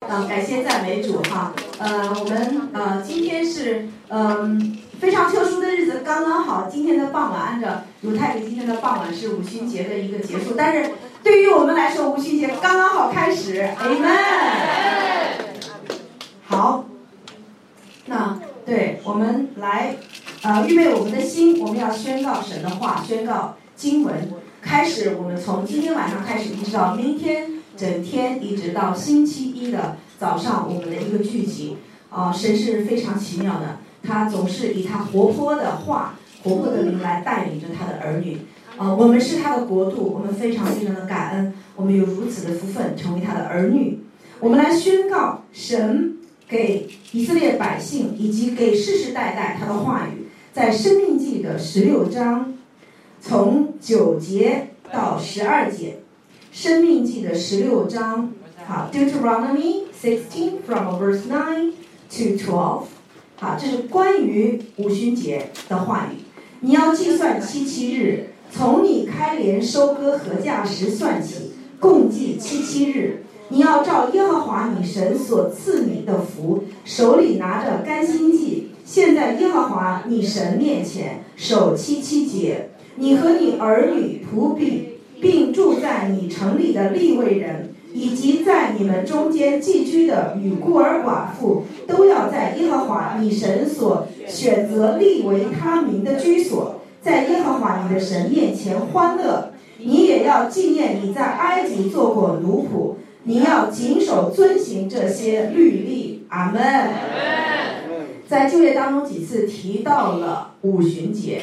感谢赞美主哈。我们今天是非常特殊的日子，刚刚好今天的傍晚，按照鲁太给今天的傍晚是五旬节的一个结束，但是对于我们来说，五旬节刚刚好开始 ，Amen。好，那对我们来预备我们的心，我们要宣告神的话，宣告经文。开始，我们从今天晚上开始，一直到明天整天，一直到星期一的早上，我们的一个聚集。神是非常奇妙的，他总是以他活泼的话、活泼的灵来带领着他的儿女。我们是他的国度，我们非常非常的感恩，我们有如此的福分，成为他的儿女。我们来宣告神给以色列百姓以及给世世代代他的话语，在申命记的16章。从9节到12节，申命记的16章，好 ，Deuteronomy 16 from verse 9 to 12，好，这是关于五旬节的话语。你要计算77日，从你开镰收割禾稼时算起，共计77日。你要照耶和华你神所赐你的福，手里拿着甘心祭，现在耶和华你神面前守77节。你和你儿女仆婢，并住在你城里的利未人，以及在你们中间寄居的与孤儿寡妇，都要在耶和华你神所选择立为他名的居所，在耶和华你的神面前欢乐。你也要纪念你在埃及做过奴仆，你要谨守遵行这些律例。阿们。在旧约当中几次提到了五旬节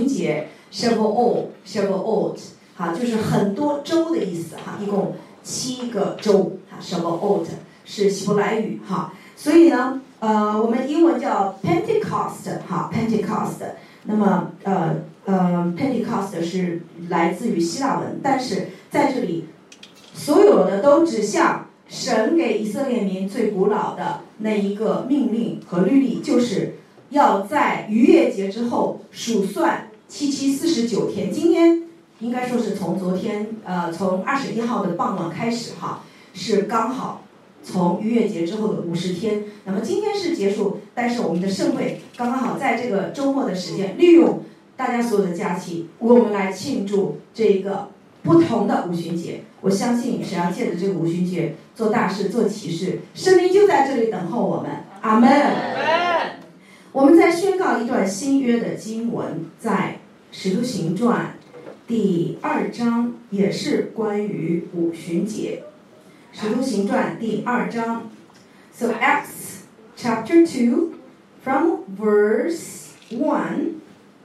Shavuot，好，就是很多州的意思哈，一共7个州哈 ，Shavuot 是希伯来语哈，所以呢，我们英文叫 Pentecost 哈 ，Pentecost， 那么Pentecost 是来自于希腊文，但是在这里所有的都指向神给以色列民最古老的那一个命令和律例，就是要在逾越节之后数算7749天，今天应该说是从昨天从21号的傍晚开始哈，是刚好从逾越节之后的50天。那么今天是结束，但是我们的盛会刚刚好在这个周末的时间，利用大家所有的假期，我们来庆祝这个不同的五旬节。我相信神要借着这个五旬节做大事、做奇事，圣灵就在这里等候我们。阿门。我们在宣告一段新约的经文，在使徒行传第2章，也是关于五旬节。使徒行传第2章 ，So Acts chapter 2 from verse 1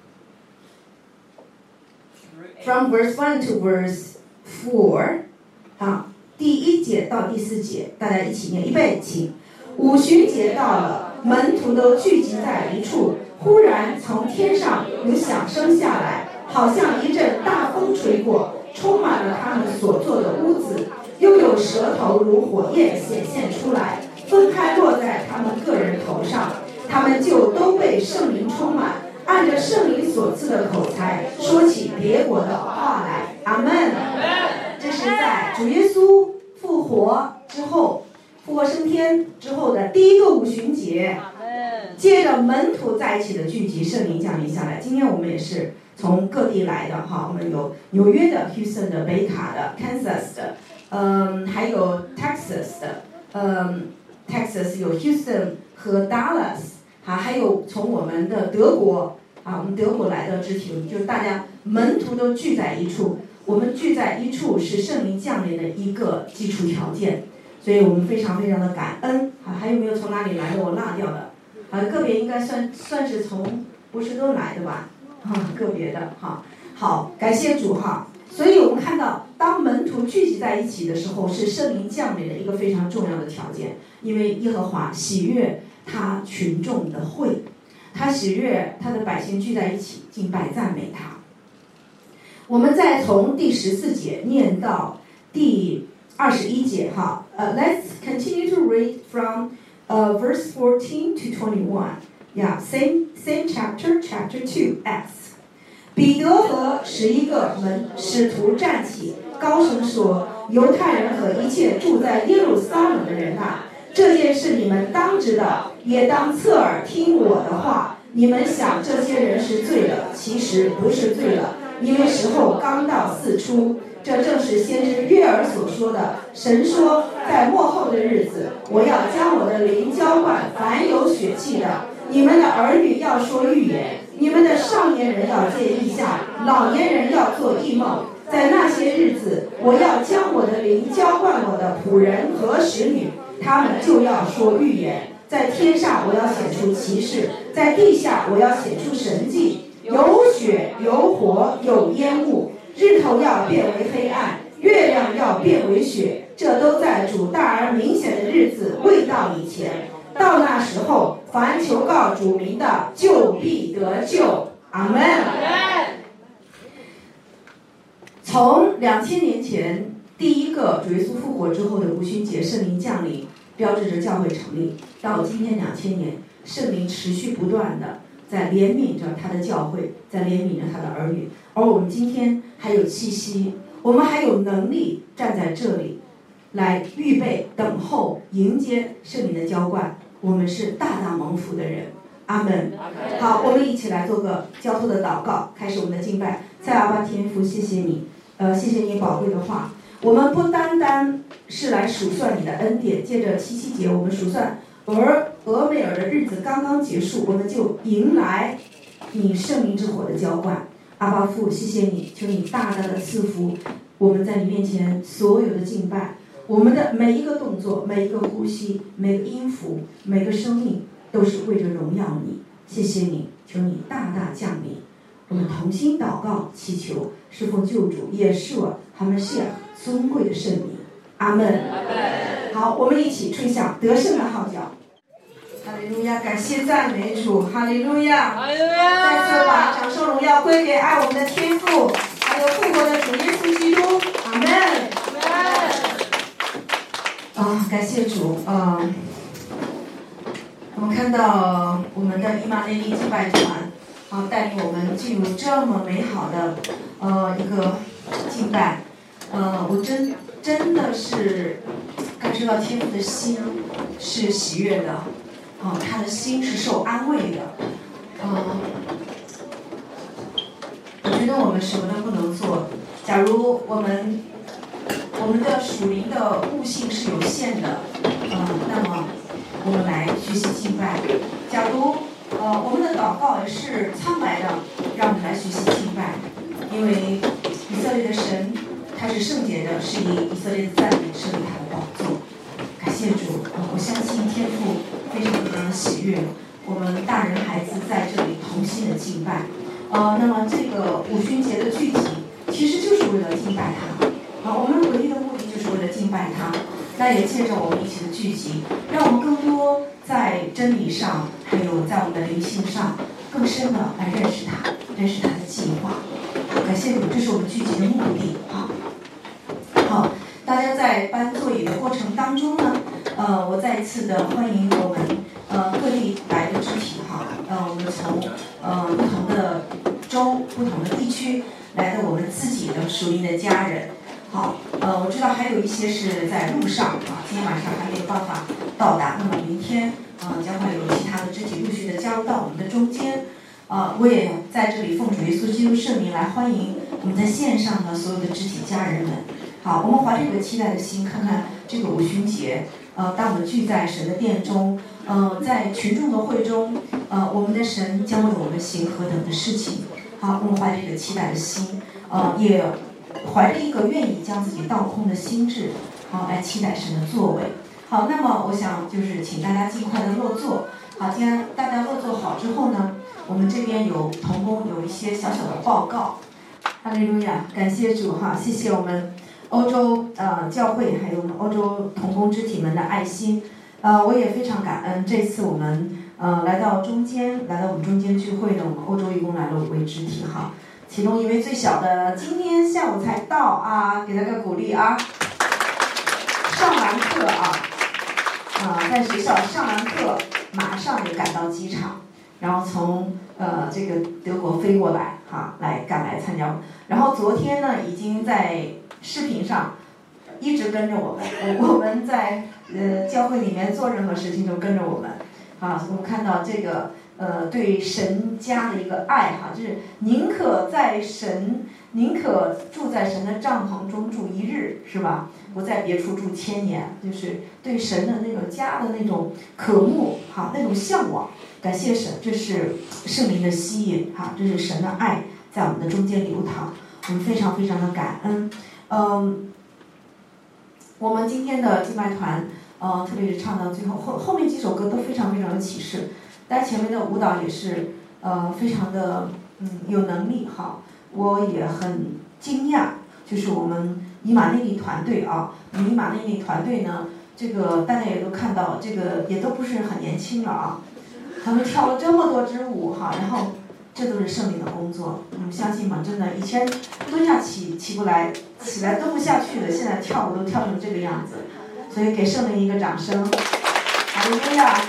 from verse 1 to verse 4， 好，第1节到第4节，大家一起念，预备，请。五旬节到了，门徒都聚集在一处，忽然从天上有响声下来，好像一阵大风吹过，充满了他们所坐的屋子，又有舌头如火焰显现出来，分开落在他们个人头上，他们就都被圣灵充满，按着圣灵所赐的口才说起别国的话来。阿们。这是在主耶稣复活之后，复活升天之后的第一个五旬节，借着门徒在一起的聚集，圣灵降临下来。今天我们也是从各地来的哈，我们有纽约的、Houston 的、北卡的、Kansas 的，还有 Texas 的，Texas 有 Houston 和 Dallas， 还有从我们的德国我们德国来的肢体，就是大家门徒都聚在一处。我们聚在一处是圣灵降临的一个基础条件，所以我们非常非常的感恩。还有没有从哪里来的我落掉的？个别应该算是从波士顿来的吧？个别的好，感谢主哈。所以我们看到，当门徒聚集在一起的时候，是圣灵降临的一个非常重要的条件，因为耶和华喜悦他群众的会，他喜悦他的百姓聚在一起敬拜赞美他。我们再从第14节念到第21节哈。Let's continue to read from verse 14 to 21. Yeah, same chapter 2 Acts. 彼得和11个使徒站起，高声说：犹太人和一切住在耶路撒冷的人啊， 这件事你们当知道，也当侧耳听我的话。你们想这些人是醉了，其实不是醉了，因为时候刚到四出。这正是先知约珥所说的。神说，在末后的日子，我要将我的灵浇灌凡有血气的。你们的儿女要说预言，你们的少年人要见异象，老年人要做异梦。在那些日子，我要将我的灵浇灌我的仆人和使女，他们就要说预言。在天上我要显出奇事，在地下我要显出神迹，有血有火有烟雾，日头要变为黑暗，月亮要变为血，这都在主大而明显的日子未到以前。到那时候，凡求告主名的，就必得救。阿门。从2000年前第一个主耶稣复活之后的五旬节圣灵降临，标志着教会成立，到今天2000年，圣灵持续不断的在怜悯着他的教会，在怜悯着他的儿女。而我们今天还有气息，我们还有能力站在这里来预备等候迎接圣灵的浇灌，我们是大大蒙福的人。阿门。好，我们一起来做个交托的祷告，开始我们的敬拜。在阿爸天父，谢谢你，谢谢你宝贵的话。我们不单单是来数算你的恩典，借着七夕节，我们数算俄梅尔的日子刚刚结束，我们就迎来你圣灵之火的浇灌。阿爸父，谢谢你，求你大大的赐福我们在你面前所有的敬拜，我们的每一个动作，每一个呼吸，每个音符，每个生命都是为着荣耀你。谢谢你，求你大大降临。我们同心祷告祈求，是奉救主耶稣他们是尊贵的圣名。阿门。好，我们一起吹响得胜的号角。哈利路亚，感谢赞美主，哈利路亚，哈利路亚。再次把掌声荣耀归给爱我们的天父，还有复活的主耶稣基督。阿门。感谢主。我们看到我们的以马内利敬拜团带领我们进入这么美好的一个敬拜。我真的是感受到天父的心是喜悦的，他的心是受安慰的。我觉得我们什么都不能做。假如我们的属灵的悟性是有限的，那么我们来学习敬拜。假如我们的祷告也是苍白的，让我们来学习敬拜，因为以色列的神他是圣洁的，是以色列的赞美设立他的宝座。感谢主，我相信天父非常的喜悦我们大人孩子在这里同心的敬拜。那么这个五旬节的聚集其实就是为了敬拜他。我们唯一的目的就是为了敬拜他。那也借着我们一起的聚集，让我们更多在真理上，还有在我们的灵性上，更深的来认识他，认识他的计划。感谢主，这是我们聚集的目的。好，大家在搬座椅的过程当中呢，我再一次的欢迎我们各地来的肢体我们从不同的州、不同的地区来的我们自己的属灵的家人。好，我知道还有一些是在路上今天晚上还没有办法到达，那么明天将会有其他的肢体陆续的加入到我们的中间。我也在这里奉主耶稣基督圣名来欢迎我们在线上的所有的肢体家人们。好，我们怀着一个期待的心，看看这个五旬节，当我们聚在神的殿中，在群众的会中，我们的神将为我们行何等的事情。好，我们怀着一个期待的心，也怀着一个愿意将自己倒空的心智，来期待神的作为。好，那么我想就是请大家尽快的落座。好，既然大家落座好之后呢，我们这边有同工有一些小小的报告。哈利路亚，感谢主谢谢我们欧洲教会还有我们欧洲同工肢体们的爱心。我也非常感恩，这次我们来到我们中间聚会呢，我们欧洲一共来了5位肢体其中一位最小的今天下午才到给他个鼓励上完课在学校上完课马上就赶到机场，然后从这个德国飞过来赶来参加。然后昨天呢已经在视频上一直跟着我们，我们在教会里面做任何事情都跟着我们。我们看到这个对神家的一个爱就是宁可住在神的帐篷中住一日，是吧？不在别处住千年，就是对神的那个家的那种渴慕那种向往。感谢神，这是圣灵的吸引这是神的爱在我们的中间流淌，我们非常非常的感恩。我们今天的敬拜团特别是唱到最后面几首歌都非常非常有启示，但前面的舞蹈也是非常的有能力我也很惊讶，就是我们以马内利团队以马内利团队呢，这个大家也都看到，这个也都不是很年轻了他们跳了这么多支舞然后这都是圣灵的工作，你们相信吗？真的，以前蹲下起不来，起来蹲不下去的，现在跳舞都跳成这个样子，所以给圣灵一个掌声。哈利路亚！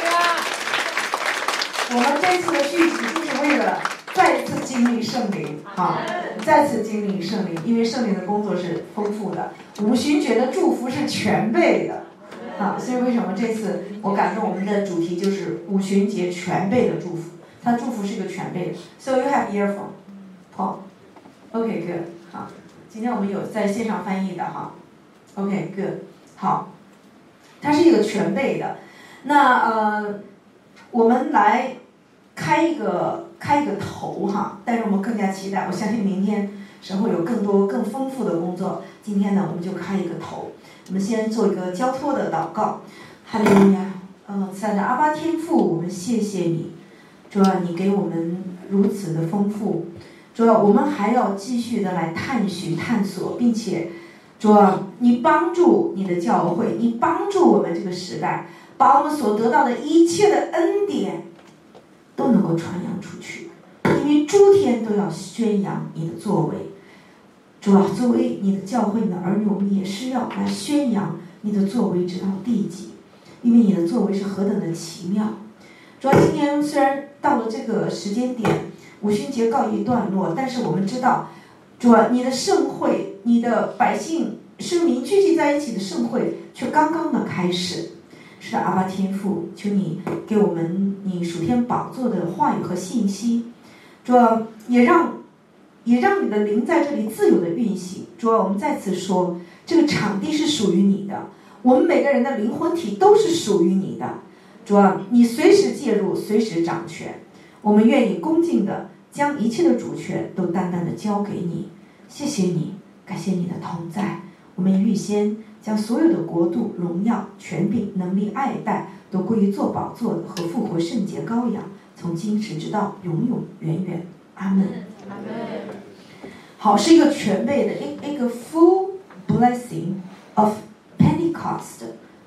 我们这次的聚集就是为了再次经历圣灵再次经历圣灵，因为圣灵的工作是丰富的，五旬节的祝福是全备的所以为什么这次我感动我们的主题就是五旬节全备的祝福，它祝福是一个全备的。 So you have earphone, Paul? OK, good. 好，今天我们有在线上翻译的OK, good. 好，它是一个全备的。那我们来开一个头但是我们更加期待，我相信明天神会有更多更丰富的工作。今天呢，我们就开一个头。我们先做一个交托的祷告。哈利路亚！亲爱的阿爸天父，我们谢谢你，主啊，你给我们如此的丰富，主啊，我们还要继续的来探寻探索，并且主啊，你帮助你的教会，你帮助我们这个时代，把我们所得到的一切的恩典都能够传扬出去，因为诸天都要宣扬你的作为。主啊，作为你的教会的儿女，我们也是要来宣扬你的作为直到地极，因为你的作为是何等的奇妙。主啊，今天虽然到了这个时间点，五旬节告一段落，但是我们知道，主啊，你的盛会，你的百姓圣民聚集在一起的盛会却刚刚的开始。是的，阿爸天父，求你给我们你属天宝座的话语和信息，主啊，也让你的灵在这里自由的运行。主啊，我们再次说，这个场地是属于你的，我们每个人的灵魂体都是属于你的。主啊，你随时介入，随时掌权，我们愿意恭敬的将一切的主权都单单的交给你。谢谢你，感谢你的同在，我们预先将所有的国度、荣耀、权柄、能力、爱戴都归于做宝座的和复活圣洁羔羊，从今时直到永永远远。阿门。好，是一个全备的一个 full blessing of Pentecost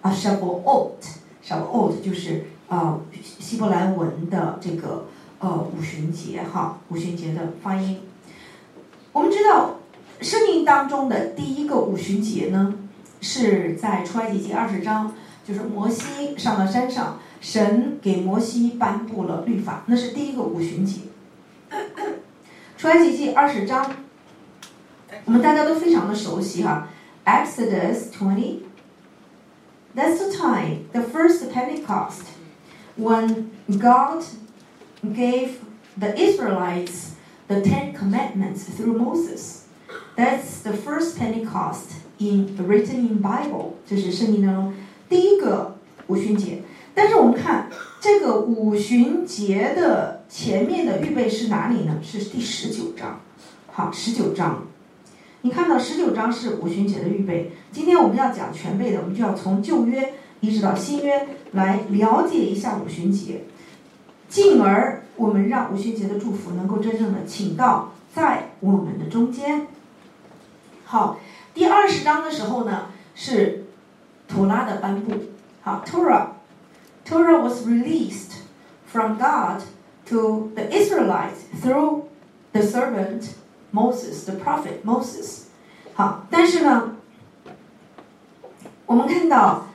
Shavuot 就是希伯来文的这个五旬节五旬节的发音。我们知道生命当中的第一个五旬节呢，是在出埃及记20章，就是摩西上到山上，神给摩西颁布了律法，那是第一个五旬节。出埃及记20章我们大家都非常的熟悉Exodus 20, that's the time, the first Pentecost, when God gave the Israelites the 10 commandments through Moses. That's the first Pentecost written in Bible. 这是圣经当中第一个五旬节。但是我们看这个五旬节的前面的预备是哪里呢？是第19章。好，19章。你看到19章是五旬节的预备。今天我们要讲全备的，我们就要从旧约一直到新约来了解一下五旬节，进而我们让五旬节的祝福能够真正的请到在我们的中间。好，第20章的时候呢，是妥拉的颁布。好 Torah was released from God to the Israelites through the servant Moses, the prophet Moses. 好，但是呢，我们看到，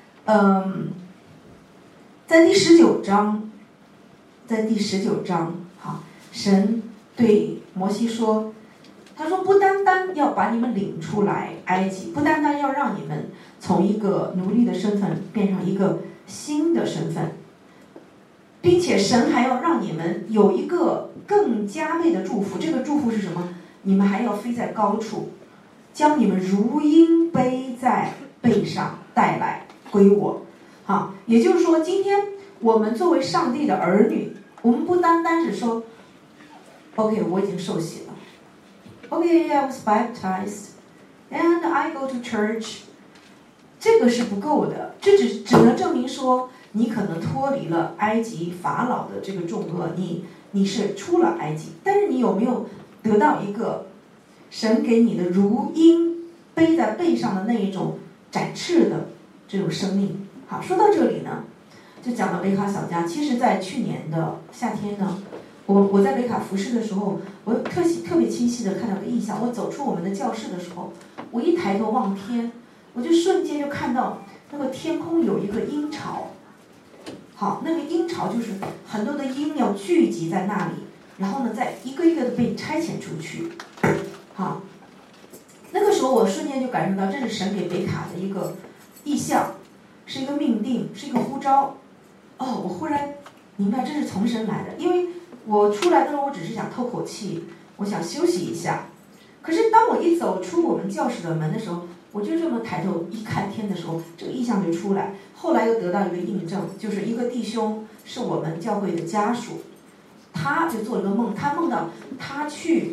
在第19章，好，神对摩西说， 他说不单单要把你们领出来埃及，不单单要让你们从一个奴隶的身份变成一个新的身份，并且神还要让你们有一个更加倍的祝福。这个祝福是什么？你们还要飞在高处，将你们如鹰背在背上带来归我。好，也就是说，今天我们作为上帝的儿女，我们不单单是说 OK 我已经受洗了， OK I was baptized and I go to church， 这个是不够的，这只能证明说你可能脱离了埃及法老的这个重厄，你是出了埃及，但是你有没有得到一个神给你的如鹰背在背上的那一种展翅的这种生命？好，说到这里呢，就讲到北卡小家。其实在去年的夏天呢，我在北卡服侍的时候，我特别清晰的看到个意象。我走出我们的教室的时候，我一抬头望天，我就瞬间就看到那个天空有一个鹰巢。好，那个鹰巢就是很多的鹰要聚集在那里，然后呢再一个一个的被差遣出去。好，那个时候我瞬间就感受到这是神给北卡的一个意象，是一个命定，是一个呼召。我忽然明白这是从神来的，因为我出来的时候我只是想透口气，我想休息一下。可是当我一走出我们教室的门的时候，我就这么抬头一看天的时候，这个意象就出来。后来又得到一个印证，就是一个弟兄是我们教会的家属，他就做了个梦，他梦到他去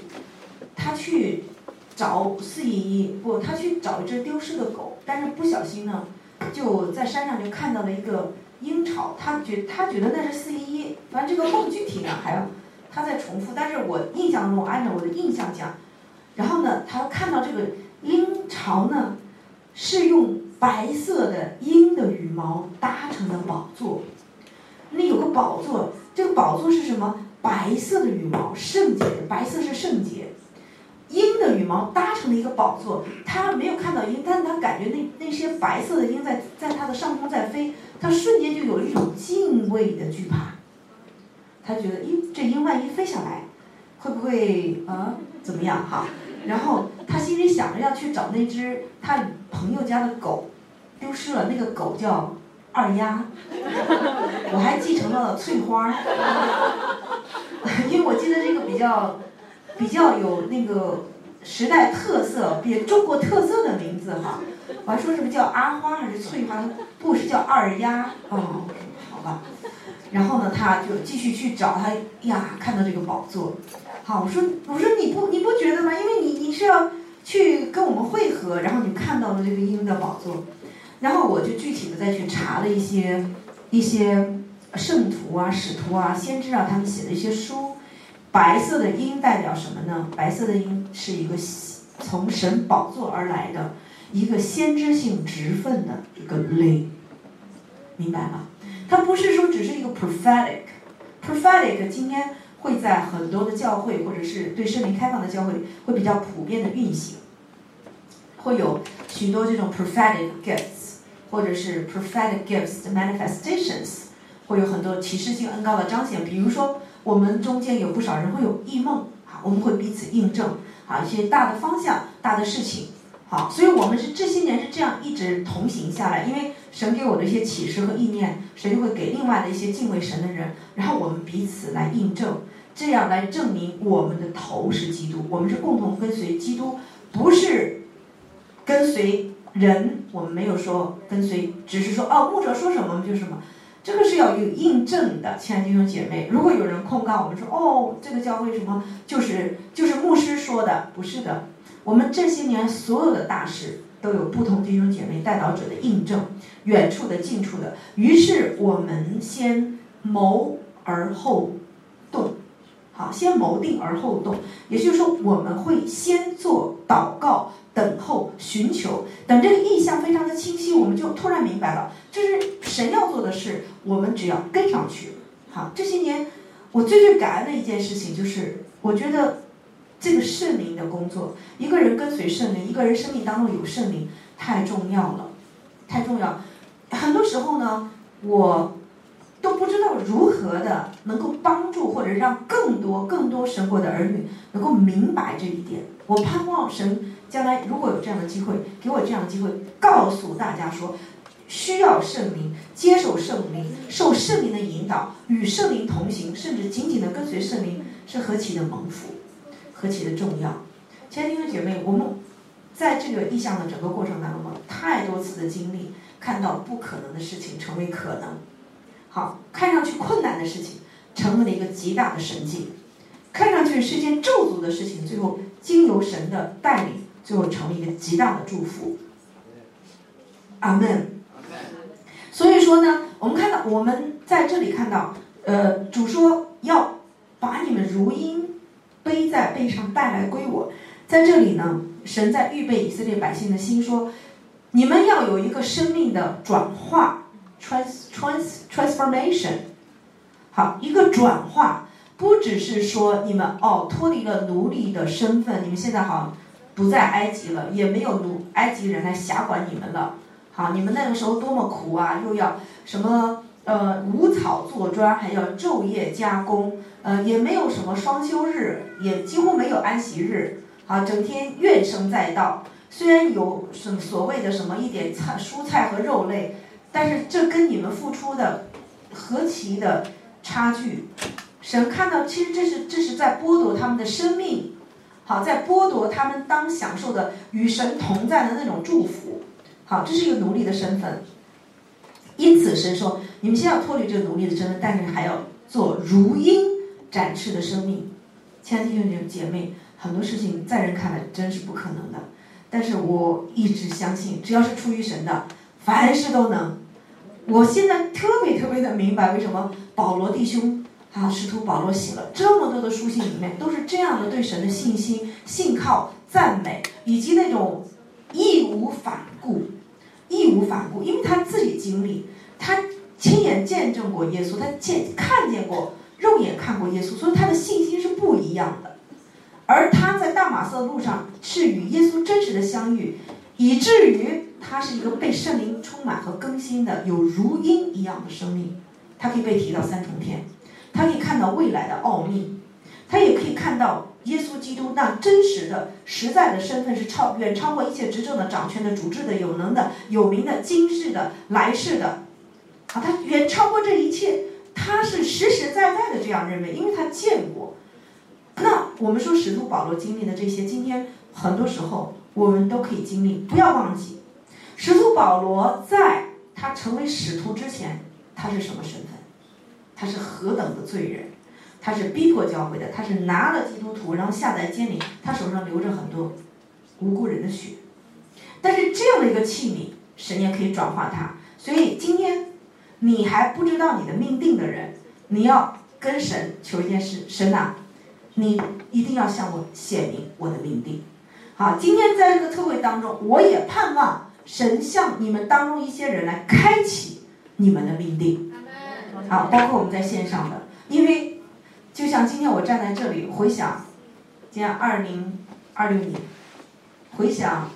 找411，他去找一只丢失的狗，但是不小心呢就在山上就看到了一个鹰巢，他觉得那是411，反正这个梦具体呢还要他在重复，但是我印象中我按照我的印象讲，然后呢他看到这个鹰巢呢是用白色的鹰的羽毛搭成的宝座，那有个宝座，这个宝座是什么？白色的羽毛，圣洁的，白色是圣洁，鹰的羽毛搭成了一个宝座。他没有看到鹰，但是他感觉那些白色的鹰在他的上空在飞，他瞬间就有一种敬畏的惧怕。他觉得这鹰万一飞下来会不会怎么样哈？然后他心里想着要去找那只他朋友家的狗，丢失了，那个狗叫二丫，我还继承了翠花，因为我记得这个比较有那个时代特色，比中国特色的名字哈。我还说是不是叫阿花还是翠花？不是叫二丫哦，好吧。然后呢，他就继续去找他呀，看到这个宝座。好，我说你不觉得吗？因为你是要去跟我们会合，然后你看到了这个鹰的宝座，然后我就具体的再去查了一些圣徒啊、使徒啊、先知啊，他们写的一些书。白色的鹰代表什么呢？白色的鹰是一个从神宝座而来的一个先知性职分的一个灵，明白吗？它不是说只是一个 prophetic 今天会在很多的教会或者是对圣灵开放的教会会比较普遍的运行，会有许多这种 prophetic gifts 或者是 prophetic gifts 的 manifestations， 会有很多启示性恩膏的彰显。比如说我们中间有不少人会有异梦，我们会彼此印证一些大的方向、大的事情。好，所以我们是这些年是这样一直同行下来，因为神给我的一些启示和意念，神就会给另外的一些敬畏神的人，然后我们彼此来印证，这样来证明我们的头是基督，我们是共同跟随基督，不是跟随人。我们没有说跟随，只是说牧者说什么我们就什么，这个是要有印证的。亲爱的弟兄姐妹，如果有人控告我们说这个教会什么就是牧师说的，不是的。我们这些年所有的大事都有不同弟兄姐妹代祷者的印证，远处的近处的。于是我们先谋而后动，好，先谋定而后动，也就是说我们会先做祷告，等候寻求，等这个意向非常的清晰，我们就突然明白了，这是神要做的事，我们只要跟上去。好，这些年我最感恩的一件事情就是，我觉得这个圣灵的工作，一个人跟随圣灵，一个人生命当中有圣灵，太重要了，太重要。很多时候呢，我都都不知道如何的能够帮助或者让更多神国的儿女能够明白这一点。我盼望神将来如果有这样的机会，给我这样的机会，告诉大家说，需要圣灵，接受圣灵，受圣灵的引导，与圣灵同行，甚至紧紧的跟随圣灵，是何其的蒙福，何其的重要。亲爱的弟兄姐妹，我们在这个异象的整个过程当中，太多次的经历，看到不可能的事情成为可能，好，看上去困难的事情成为了一个极大的神迹，看上去是件咒诅的事情，最后经由神的带领，最后成为一个极大的祝福。阿们。所以说呢，我们在这里看到，主说要把你们如鹰背在背上带来归我。在这里呢，神在预备以色列百姓的心，说你们要有一个生命的转化 transformation。 好，一个转化，不只是说你们脱离了奴隶的身份，你们现在好不在埃及了，也没有埃及人来辖管你们了。好，你们那个时候多么苦啊，又要什么无草做砖，还要昼夜加工，也没有什么双休日，也几乎没有安息日。好，整天怨声载道。虽然有什么所谓的什么一点蔬菜和肉类，但是这跟你们付出的何其的差距。神看到，其实这是在剥夺他们的生命，好，在剥夺他们当享受的与神同在的那种祝福。好，这是一个奴隶的身份。因此神说，你们先要脱离这个奴隶的身份，但是还要做如鹰展翅的生命。亲爱的弟兄姐妹，很多事情在人看来真是不可能的，但是我一直相信，只要是出于神的，凡事都能。我现在特别的明白，为什么保罗弟兄使徒保罗写了这么多的书信，里面都是这样的对神的信心、信靠、赞美，以及那种义无反顾。因为他自己经历，他亲眼见证过耶稣，他看见过，肉眼看过耶稣，所以他的信心是不一样的。而他在大马色路上是与耶稣真实的相遇，以至于他是一个被圣灵充满和更新的有如鹰一样的生命。他可以被提到三重天，他可以看到未来的奥秘，他也可以看到耶稣基督那真实的实在的身份是远超过一切执政的、掌权的、主治的、有能的、有名的、今世的、来世的。他远超过这一切，他是实实在在的这样认为，因为他见过。那我们说使徒保罗经历的这些，今天很多时候我们都可以经历。不要忘记，使徒保罗在他成为使徒之前，他是什么身份？他是何等的罪人，他是逼迫教会的，他是拿了基督徒然后下在监里，他手上流着很多无辜人的血。但是这样的一个器皿，神也可以转化它。所以今天你还不知道你的命定的人，你要跟神求一件事，神啊，你一定要向我显明我的命定。好，今天在这个特会当中，我也盼望神向你们当中一些人来开启你们的命定。好，包括我们在线上的，因为就像今天我站在这里回想，今天2026年，回想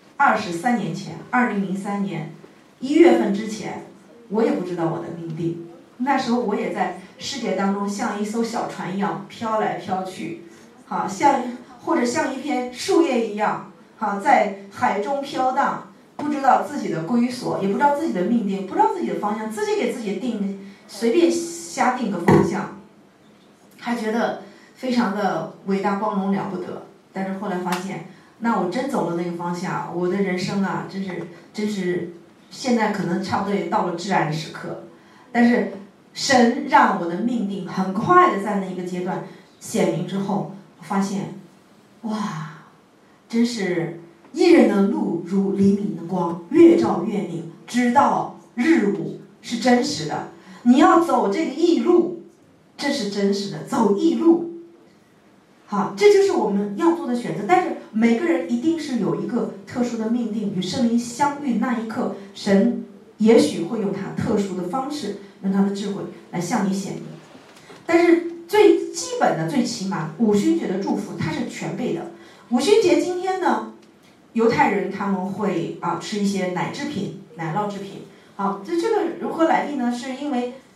23年前，2003年1月份之前，我也不知道我的命定。那时候我也在世界当中像一艘小船一样飘来飘去，好，或者像一片树叶一样，好，在海中飘荡，不知道自己的归所，也不知道自己的命定，不知道自己的方向，自己给自己随便瞎定个方向，还觉得非常的伟大光荣了不得。但是后来发现，那我真走了那个方向，我的人生啊，真是现在可能差不多也到了至暗的时刻。但是神让我的命定很快的在那一个阶段显明之后，我发现，哇，真是一人的路如黎明的光，越照越明，直到日午，是真实的。你要走这个义路，这是真实的，走义路。好，这就是我们要做的选择。但是每个人一定是有一个特殊的命定，与圣灵相遇那一刻，神也许会用他特殊的方式，用他的智慧来向你显明。但是最基本的、最起码五旬节的祝福它是全备的。五旬节今天呢，犹太人他们会吃一些奶制品、奶酪制品。好，这个如何来历呢？是因为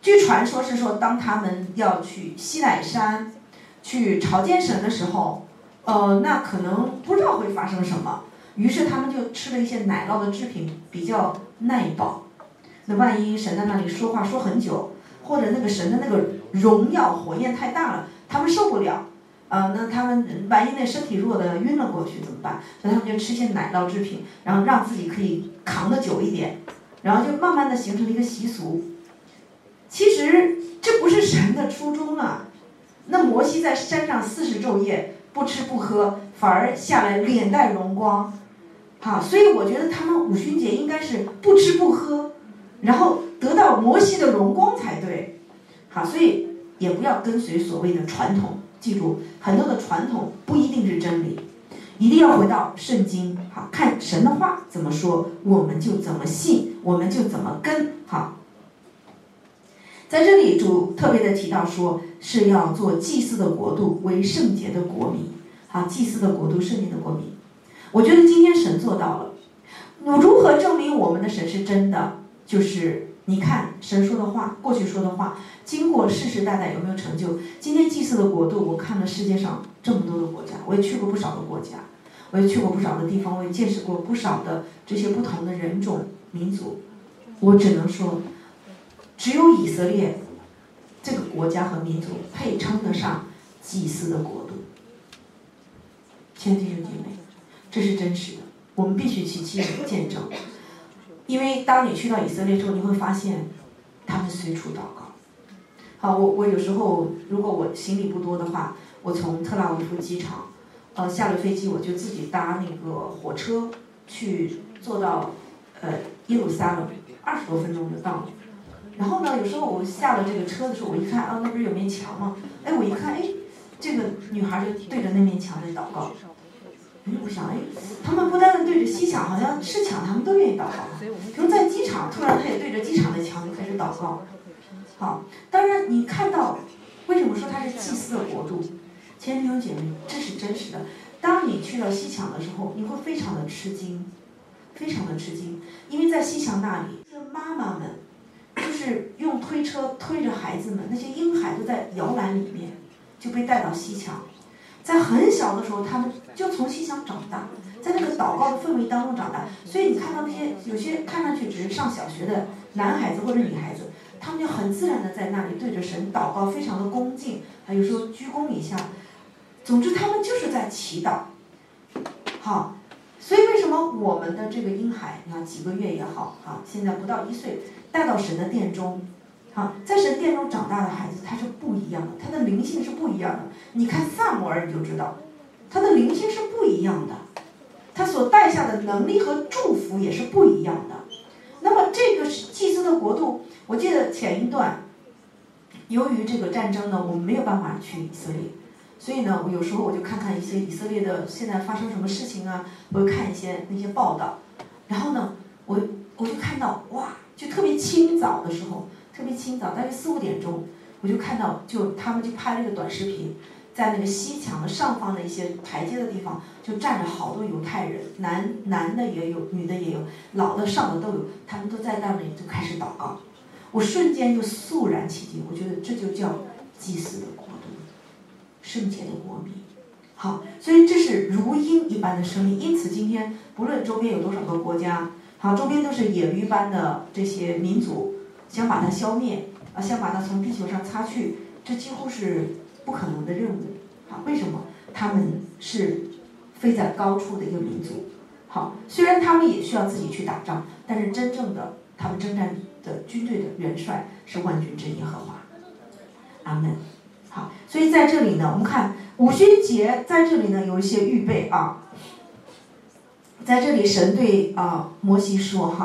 据传说是说，当他们要去西乃山去朝见神的时候，那可能不知道会发生什么，于是他们就吃了一些奶酪的制品，比较耐饱。那万一神在那里说话说很久，或者那个神的那个荣耀火焰太大了，他们受不了。那他们万一那身体弱的晕了过去怎么办？所以他们就吃些奶酪制品，然后让自己可以扛得久一点，然后就慢慢的形成了一个习俗。其实这不是神的初衷啊。那摩西在山上40昼夜不吃不喝，反而下来脸带荣光，所以我觉得他们五旬节应该是不吃不喝，然后得到摩西的荣光才对。所以也不要跟随所谓的传统，记住很多的传统不一定是真理，一定要回到圣经，看神的话怎么说，我们就怎么信，我们就怎么跟。在这里主特别的提到说，是要做祭司的国度，为圣洁的国民。祭司的国度，圣洁的国民。我觉得今天神做到了。如何证明我们的神是真的？就是你看神说的话，过去说的话，经过世世代代有没有成就？今天祭司的国度，我看了世界上这么多的国家，我也去过不少的国家，我也去过不少的地方，我也见识过不少的这些不同的人种民族。我只能说，只有以色列这个国家和民族配称得上祭司的国度。亲爱的弟兄姐妹，这是真实的，我们必须去见证。因为当你去到以色列之后，你会发现他们随处祷告。我有时候如果我行李不多的话，我从特拉维夫机场下了飞机，我就自己搭那个火车去坐到耶路撒冷，20多分钟就到了。然后呢，有时候我下了这个车的时候，我一看那不是有面墙吗？我一看这个女孩就对着那面墙在祷告。我想他们不单单对着西墙，好像是墙他们都愿意祷告。比如在机场，突然他也对着机场的墙就开始祷告。当然你看到为什么说它是祭司的国度？亲爱的弟兄姐妹，这是真实的。当你去到西墙的时候，你会非常的吃惊，非常的吃惊，因为在西墙那里，妈妈们就是用推车推着孩子们，那些婴孩都在摇篮里面就被带到西墙。在很小的时候，他们就从西墙长大，在那个祷告的氛围当中长大。所以你看到那些有些看上去只是上小学的男孩子或者女孩子，他们就很自然的在那里对着神祷告，非常的恭敬，有时候鞠躬一下。总之他们就是在祈祷。所以为什么我们的这个婴孩，你看几个月也好，现在不到1岁，带到神的殿中，在神殿中长大的孩子，他是不一样的，他的灵性是不一样的。你看萨摩尔你就知道，他的灵性是不一样的，他所带下的能力和祝福也是不一样的。那么这个祭司的国度，我记得前一段，由于这个战争呢，我们没有办法去以色列，所以呢，我有时候我就看看一些以色列的现在发生什么事情啊，我就看一些那些报道，然后呢，我就看到就特别清早的时候，特别清早，大约4、5点钟，我就看到他们就拍了一个短视频，在那个西墙的上方的一些台阶的地方，就站着好多犹太人，男的也有，女的也有，老的少的都有，他们都在那里就开始祷告。我瞬间就肃然起敬，我觉得这就叫祭司的国度，圣洁的国民。所以这是如鹰一般的生命。因此今天不论周边有多少个国家，周边都是野驴般的这些民族，想把它消灭，想把它从地球上擦去，这几乎是不可能的任务。为什么？他们是飞在高处的一个民族。虽然他们也需要自己去打仗，但是真正的他们征战的军队的元帅是万军之耶和华。阿们。所以在这里呢，我们看五旬节在这里呢有一些预备在这里神对摩西说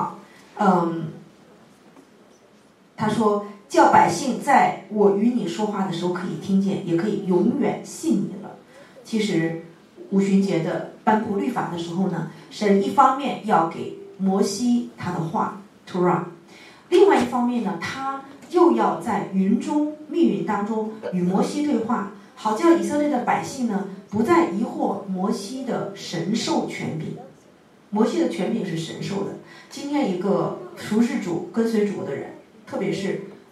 他说叫百姓在我与你说话的时候可以听见，也可以永远信你了。其实五旬节的颁布律法的时候呢，神一方面要给摩西他的话 Torah， 另外一方面呢，他又要在云中密云当中与摩西对话，好叫以色列的百姓呢不再疑惑摩西的神授权柄。摩西的权柄是神授的。今天一个熟识主跟随主的人，特别是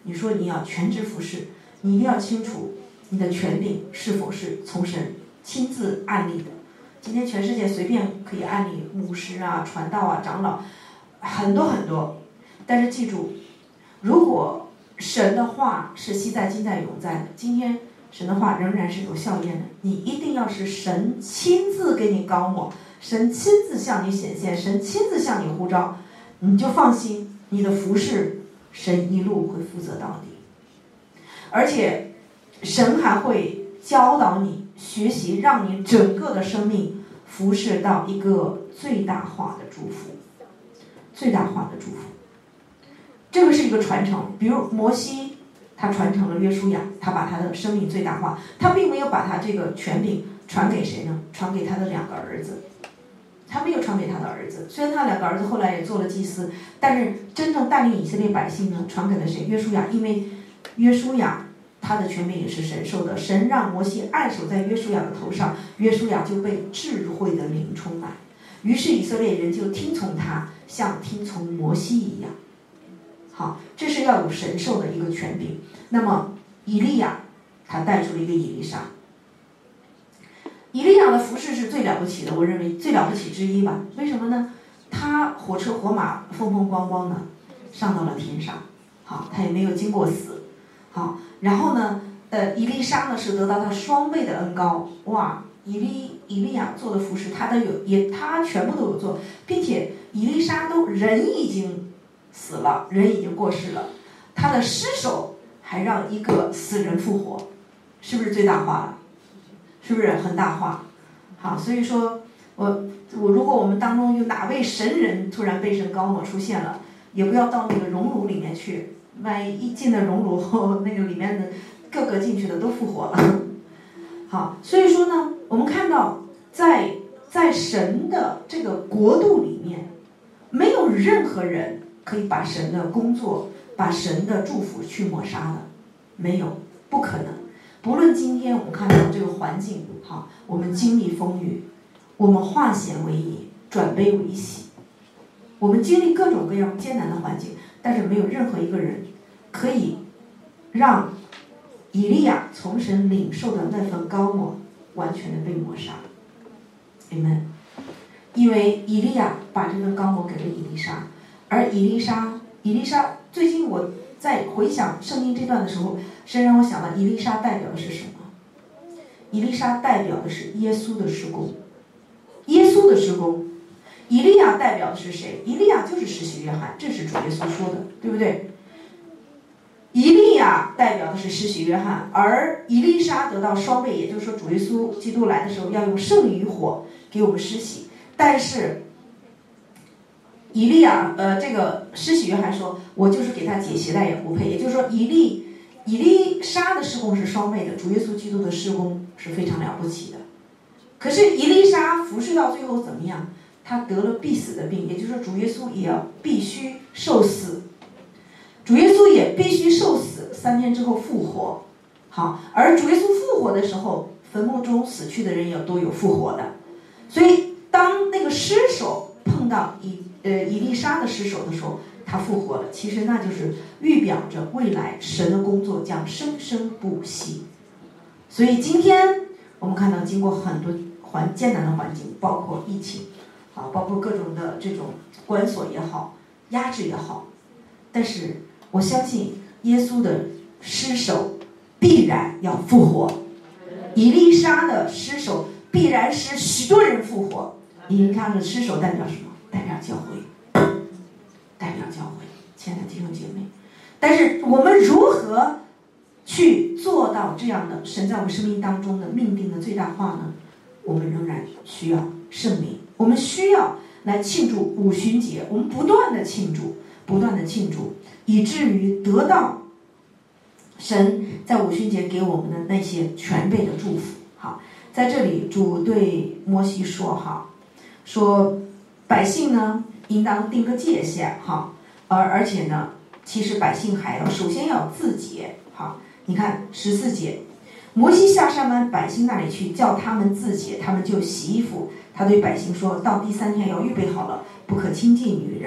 你说你要全职服侍，你一定要清楚你的权柄是否是从神亲自按立的。今天全世界随便可以按立牧师啊、传道啊、长老，很多很多。但是记住，如果神的话是昔在、今在、永在的，今天神的话仍然是有效验的。你一定要是神亲自给你膏抹，神亲自向你显现，神亲自向你呼召，你就放心，你的服事神一路会负责到底。而且神还会教导你学习，让你整个的生命服事到一个最大化的祝福，最大化的祝福。这个是一个传承。比如摩西他传承了约书亚，他把他的生命最大化，他并没有把他这个权柄传给谁呢？传给他的两个儿子，他没有传给他的儿子。虽然他两个儿子后来也做了祭司，但是真正带领以色列百姓呢，传给了谁？约书亚。因为约书亚他的权柄也是神授的，神让摩西按手在约书亚的头上，约书亚就被智慧的灵充满，于是以色列人就听从他，像听从摩西一样。好，这是要有神授的一个权柄。那么以利亚他带出了一个以利沙。以利亚的服事是最了不起的，我认为最了不起之一吧。为什么呢？他火车火马风风光光的上到了天上，好，他也没有经过死。好，然后呢以利沙呢是得到他双倍的恩膏。哇，以利亚做的服事他都有，他全部都有做，并且以利沙都人已经死了，人已经过世了，他的尸首还让一个死人复活，是不是最大化了？是不是很大化？好，所以说如果我们当中有哪位神人突然被神膏抹出现了，也不要到那个熔炉里面去，万一一进了熔炉后，那个里面的各个进去的都复活了。好，所以说呢，我们看到在神的这个国度里面，没有任何人可以把神的工作、把神的祝福去抹杀的，没有，不可能。不论今天我们看到这个环境，好，我们经历风雨，我们化险为夷，转悲为喜，我们经历各种各样艰难的环境，但是没有任何一个人可以让以利亚从神领受的那份膏抹完全的被抹杀。Amen。因为以利亚把这份膏抹给了以利沙，而以利沙最近我在回想圣经这段的时候，神让我想到以利沙代表的是什么？以利沙代表的是耶稣的事工，耶稣的事工。以利亚代表的是谁？以利亚就是施洗约翰，这是主耶稣说的，对不对？以利亚代表的是施洗约翰，而以利沙得到双倍，也就是说主耶稣基督来的时候要用圣灵与火给我们施洗。但是以利亚这个施洗约翰说，我就是给他解鞋带也不配。也就是说以利沙的事工是双倍的，主耶稣基督的事工是非常了不起的。可是以利沙服侍到最后怎么样？他得了必死的病，也就是说主耶稣也要必须受死，主耶稣也必须受死，3天之后复活。好，而主耶稣复活的时候，坟墓中死去的人也都有复活的。所以当那个尸首碰到以利沙的尸首的时候，他复活了。其实那就是预表着未来神的工作将生生不息。所以今天我们看到，经过很多艰难的环境，包括疫情啊，包括各种的这种关锁也好，压制也好，但是我相信耶稣的尸首必然要复活，以利沙的尸首必然使许多人复活。以利沙的尸首代表什么？代表教会，代表教会，亲爱的弟兄姐妹。但是我们如何去做到这样的神在我们生命当中的命定的最大化呢？我们仍然需要圣灵，我们需要来庆祝五旬节，我们不断的庆祝，以至于得到神在五旬节给我们的那些全备的祝福。好，在这里主对摩西说百姓呢应当定个界限，好，而且呢其实百姓还要首先要自洁。好，你看14节，摩西下山到百姓那里去，叫他们自洁，他们就洗衣服。他对百姓说，到第3天要预备好了，不可亲近女人。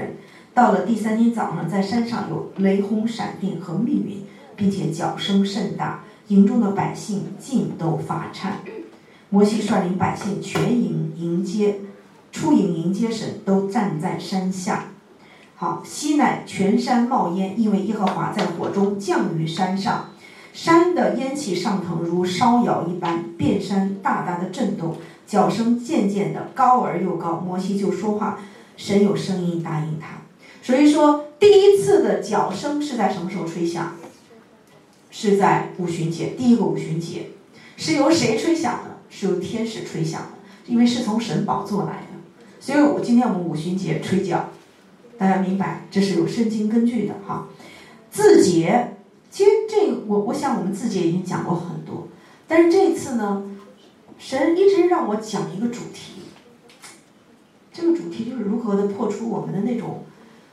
到了第3天早上，在山上有雷轰闪电和密云，并且角声甚大，营中的百姓尽都发颤。摩西率领百姓全营出营迎接神，都站在山下。好，西乃全山冒烟，因为耶和华在火中降于山上，山的烟气上腾如烧窑一般，遍山大大的震动，角声渐渐的高而又高。摩西就说话，神有声音答应他。所以说第一次的角声是在什么时候吹响？是在五旬节，第一个五旬节。是由谁吹响的？是由天使吹响的，因为是从神宝座来的。所以今天我们五旬节吹角，大家明白这是有圣经根据的哈。自节，其实这个我想我们自节已经讲过很多，但是这次呢，神一直让我讲一个主题，这个主题就是如何的破除我们的那种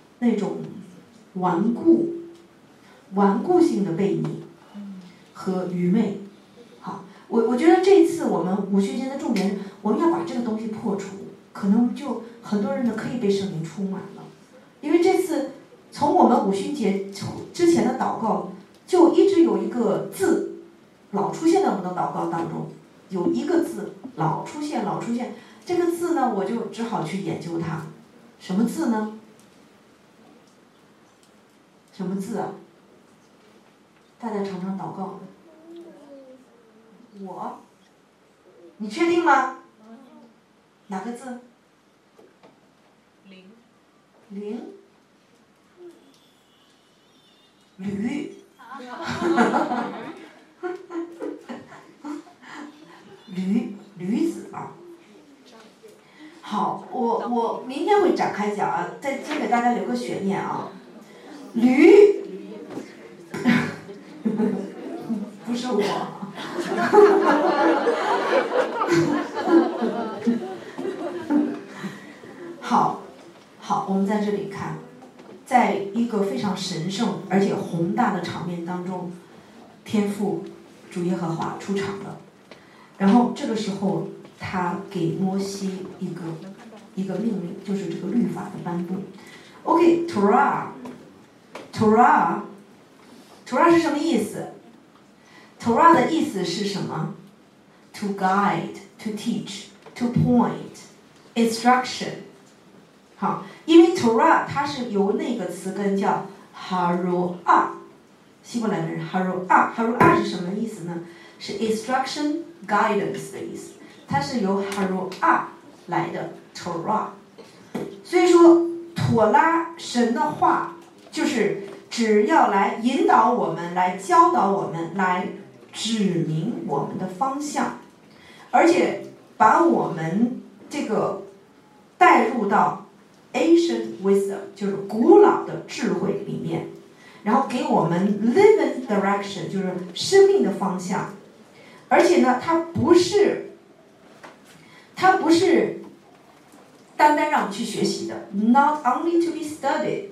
顽固性的悖逆和愚昧。好，我觉得这次我们五旬节的重点，我们要把这个东西破除，可能就很多人呢可以被圣灵充满了。因为这次从我们五旬节之前的祷告，就一直有一个字老出现在我们的祷告当中，有一个字老出现，这个字呢我就只好去研究它。什么字呢？什么字啊？大家常常祷告。我，你确定吗？哪个字？ 灵。 驴。驴子啊。好，我明天会展开讲啊，再先给大家留个悬念啊。驴，不是我。好，我们在这里看，在一个非常神圣而且宏大的场面当中，天父主耶和华出场了。然后这个时候他给摩西一个命令，就是这个律法的颁布。OK， Torah 是什么意思？ Torah 的意思是什么？ To guide, to teach, to point, instruction。 好，因为 Torah 它是由那个词根叫 Haruah， 希伯来的人 Haruah 是什么意思呢？是 instruction guidance 的意思，它是由 Haruah 来的 Torah。 所以说妥拉神的话就是只要来引导我们，来教导我们，来指明我们的方向，而且把我们这个带入到 ancient wisdom， 就是古老的智慧里面，然后给我们 living direction， 就是生命的方向。而且呢，它不是单单让我们去学习的 ，not only to be studied，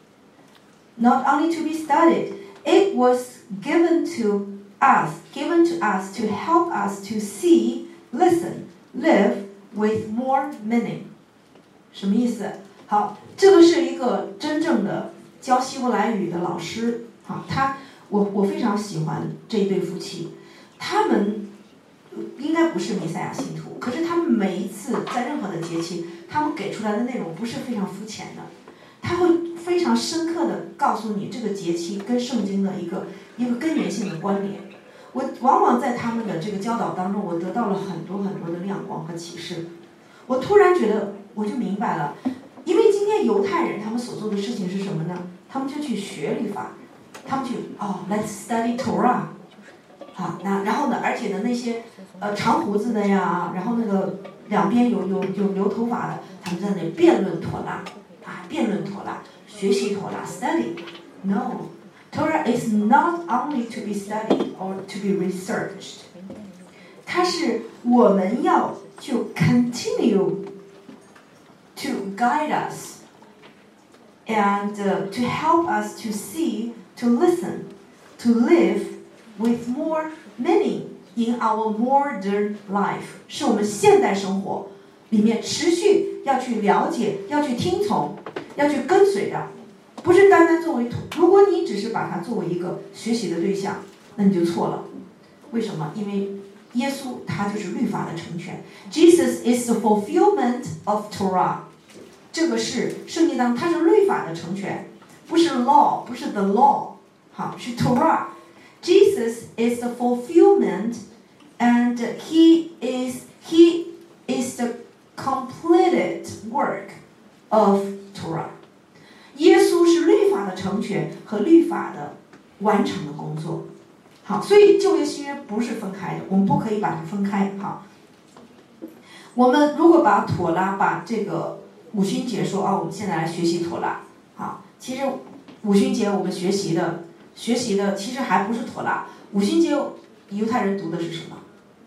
it was given to us to help us to see, listen, live with more meaning。 什么意思？好，这个是一个真正的教希伯来语的老师啊，我非常喜欢这一对夫妻，他们应该不是弥赛亚信徒，可是他们每一次在任何的节期，他们给出来的内容不是非常肤浅的，他会非常深刻的告诉你这个节期跟圣经的一个根源性的关联。我往往在他们的这个教导当中，我得到了很多很多的亮光和启示。我突然觉得，我就明白了，因为今天犹太人他们所做的事情是什么呢？他们就去学律法，他们去let's study Torah。好，然后呢，而且呢，那些长胡子的呀，然后那个两边有留头发的，他们在那里辩论妥拉，学习妥拉 study。 No， Torah is not only to be studied or to be researched， 它是我们要就 continue to guide us and to help us to see, to listen, to live with more meaning in our modern life， 是我们现代生活里面持续要去了解，要去听从， 要去跟随的，不是单单作为如果你只是把它作为一个学习的对象，那你就错了。为什么？因为耶稣他就是律法的成全 ，Jesus is the fulfillment of Torah。这个是圣经当中，它是律法的成全，不是 law， 不是 the law， 好，是 Torah。Jesus is the fulfillment, and he is the completed work of Torah。耶稣是律法的成全和律法的完成的工作。好，所以旧约新约不是分开的，我们不可以把它分开。好，我们如果把妥拉，把这个五旬节说我们现在来学习妥拉。好，其实五旬节我们学习的其实还不是妥拉。五旬节犹太人读的是什么？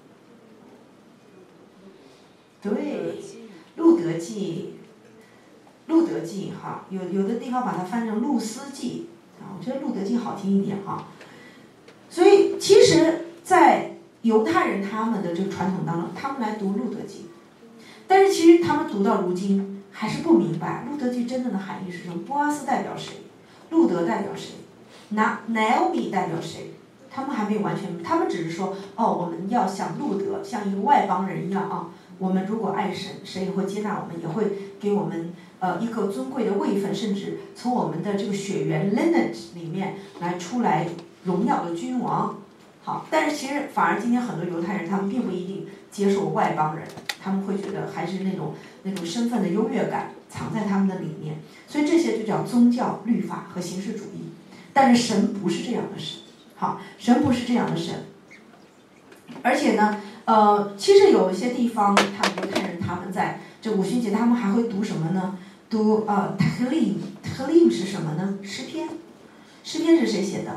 对，路德记。路德记哈，有的地方把它翻成路斯记啊，我觉得路德记好听一点哈。所以其实在犹太人他们的这个传统当中，他们来读路德记，但是其实他们读到如今还是不明白路德记真正的含义是什么。波阿斯代表谁？路德代表谁？Naomi 代表谁？他们还没有完全，他们只是说我们要像路德，像一个外邦人一样啊。我们如果爱神，神也会接纳我们，也会给我们一个尊贵的位分，甚至从我们的这个血缘 lineage 里面来出来荣耀的君王。好，但是其实反而今天很多犹太人他们并不一定接受外邦人，他们会觉得还是那种身份的优越感藏在他们的里面，所以这些就叫宗教律法和形式主义。但是神不是这样的神，好，神不是这样的神。而且呢其实有一些地方他们犹太人他们在这五旬节他们还会读什么呢？读Tehillim 是什么呢？诗篇。诗篇是谁写的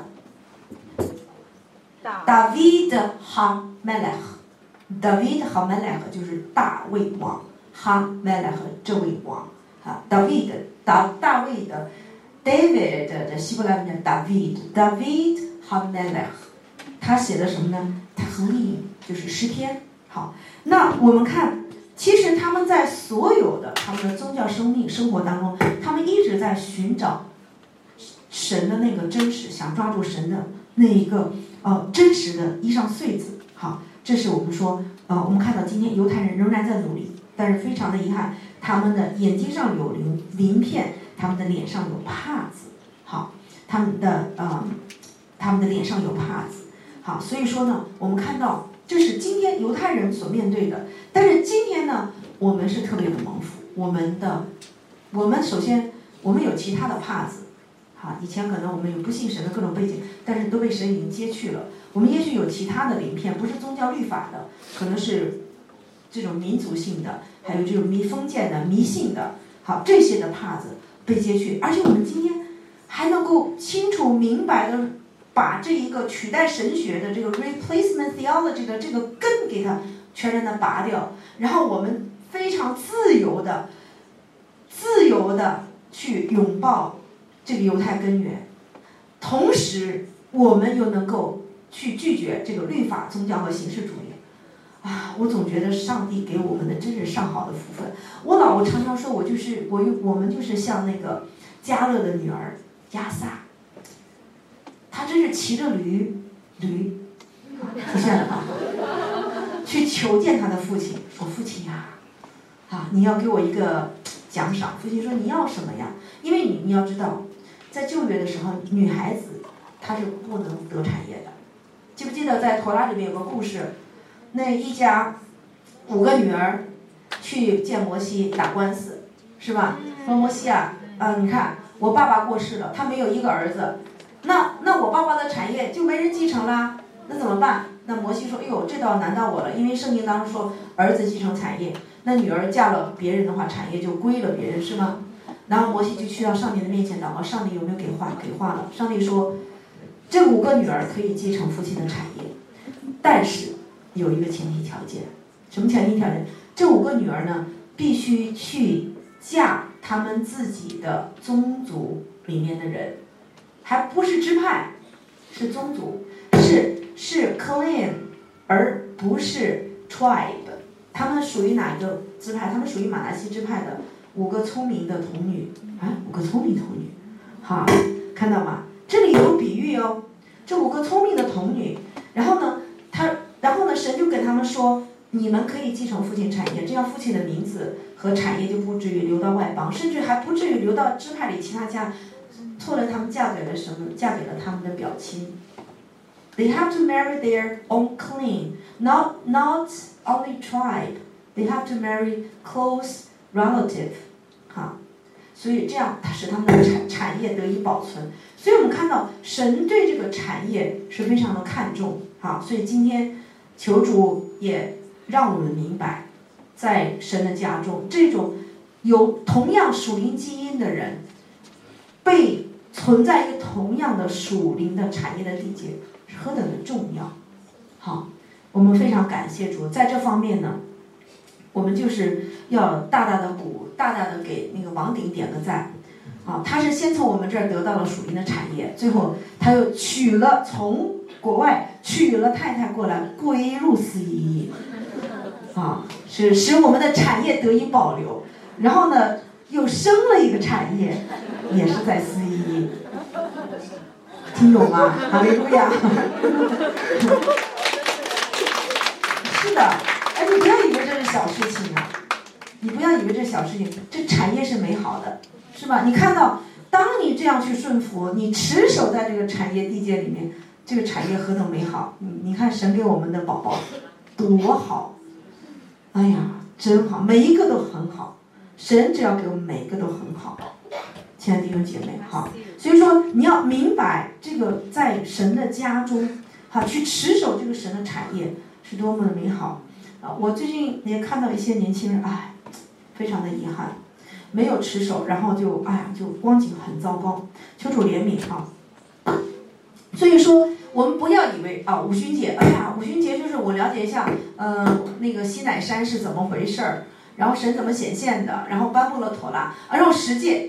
？David HaMelech。David HaMelech 就是大卫王，HaMelech 这位王，David 大卫的 David 的希伯来文叫 David HaMelech， 他写的什么呢？Tehillim 就是诗篇。好，那我们看，其实他们在所有的他们的宗教生活当中，他们一直在寻找神的那个真实，想抓住神的那一个真实的衣裳穗子。好，这是我们说我们看到今天犹太人仍然在努力，但是非常的遗憾，他们的眼睛上有鳞片，他们的脸上有帕子。好，他们的脸上有帕子。好，所以说呢，我们看到这是今天犹太人所面对的。但是今天呢，我们是特别的蒙福。我们首先我们有其他的帕子，好，以前可能我们有不信神的各种背景，但是都被神已经揭去了。我们也许有其他的鳞片，不是宗教律法的，可能是这种民族性的，还有这种封建的、迷信的，好，这些的帕子被揭去。而且我们今天还能够清楚明白的把这一个取代神学的这个 replacement theology 的这个根给它全然的拔掉，然后我们非常自由的去拥抱这个犹太根源，同时我们又能够去拒绝这个律法、宗教和形式主义。我总觉得上帝给我们的真是上好的福分。我老婆常常说我们就是像那个迦勒的女儿亚撒，她真是骑着驴出现了吧，去求见他的父亲，说父亲呀，你要给我一个奖赏。父亲说你要什么呀？因为你要知道，在旧约的时候，女孩子她是不能得产业的。记不记得在陀拉里面有个故事，那一家5个女儿去见摩西打官司，是吧？说摩西你看我爸爸过世了，他没有一个儿子，那我爸爸的产业就没人继承啦，那怎么办？那摩西说，这倒难到我了，因为圣经当中说儿子继承产业，那女儿嫁了别人的话，产业就归了别人，是吗？然后摩西就去到上帝的面前祷告，上帝有没有给话了？上帝说，这5个女儿可以继承父亲的产业，但是有一个前提条件。什么前提条件？这5个女儿呢，必须去嫁他们自己的宗族里面的人，还不是支派，是宗族，是 clan， 而不是 tribe。他们属于哪一个支派？他们属于马拿西支派的 5个聪明的童女，5个聪明童女，好，看到吗？这里有比喻哦，这5个聪明的童女，然后呢，神就跟他们说，你们可以继承父亲产业，这样父亲的名字和产业就不至于流到外邦，甚至还不至于流到支派里其他家。后来他们嫁给了什么？嫁给了他们的表亲。They have to marry their own clan, not only tribe. They have to marry close relative. 哈，所以这样使他们的产业得以保存。所以我们看到神对这个产业是非常的看重。好，所以今天求主也让我们明白，在神的家中，这种有同样属灵基因的人，被存在一个同样的属灵的产业的地界，是何等的重要。好，我们非常感谢主，在这方面呢，我们就是要大大的给那个王鼎点个赞。啊，他是先从我们这儿得到了属灵的产业，最后他又从国外娶了太太过来归入四一，啊，是使我们的产业得以保留。然后呢，又生了一个产业，也是在四一，听懂吗？哈利路亚！是的，哎，你不要以为这是小事情啊，你不要以为这是小事情，这产业是美好的。是吧？你看到，当你这样去顺服，你持守在这个产业地界里面，这个产业何等美好！你看神给我们的宝宝多好，哎呀，真好，每一个都很好。神只要给我们每一个都很好，亲爱的弟兄姐妹，好。所以说你要明白这个在神的家中，好去持守这个神的产业是多么的美好啊！我最近也看到一些年轻人，哎，非常的遗憾。没有持守，然后就光景很糟糕，求主怜悯哈。所以说，我们不要以为五旬节，五旬节就是我了解一下，那个西乃山是怎么回事儿，然后神怎么显现的，然后颁布了妥拉，然后十诫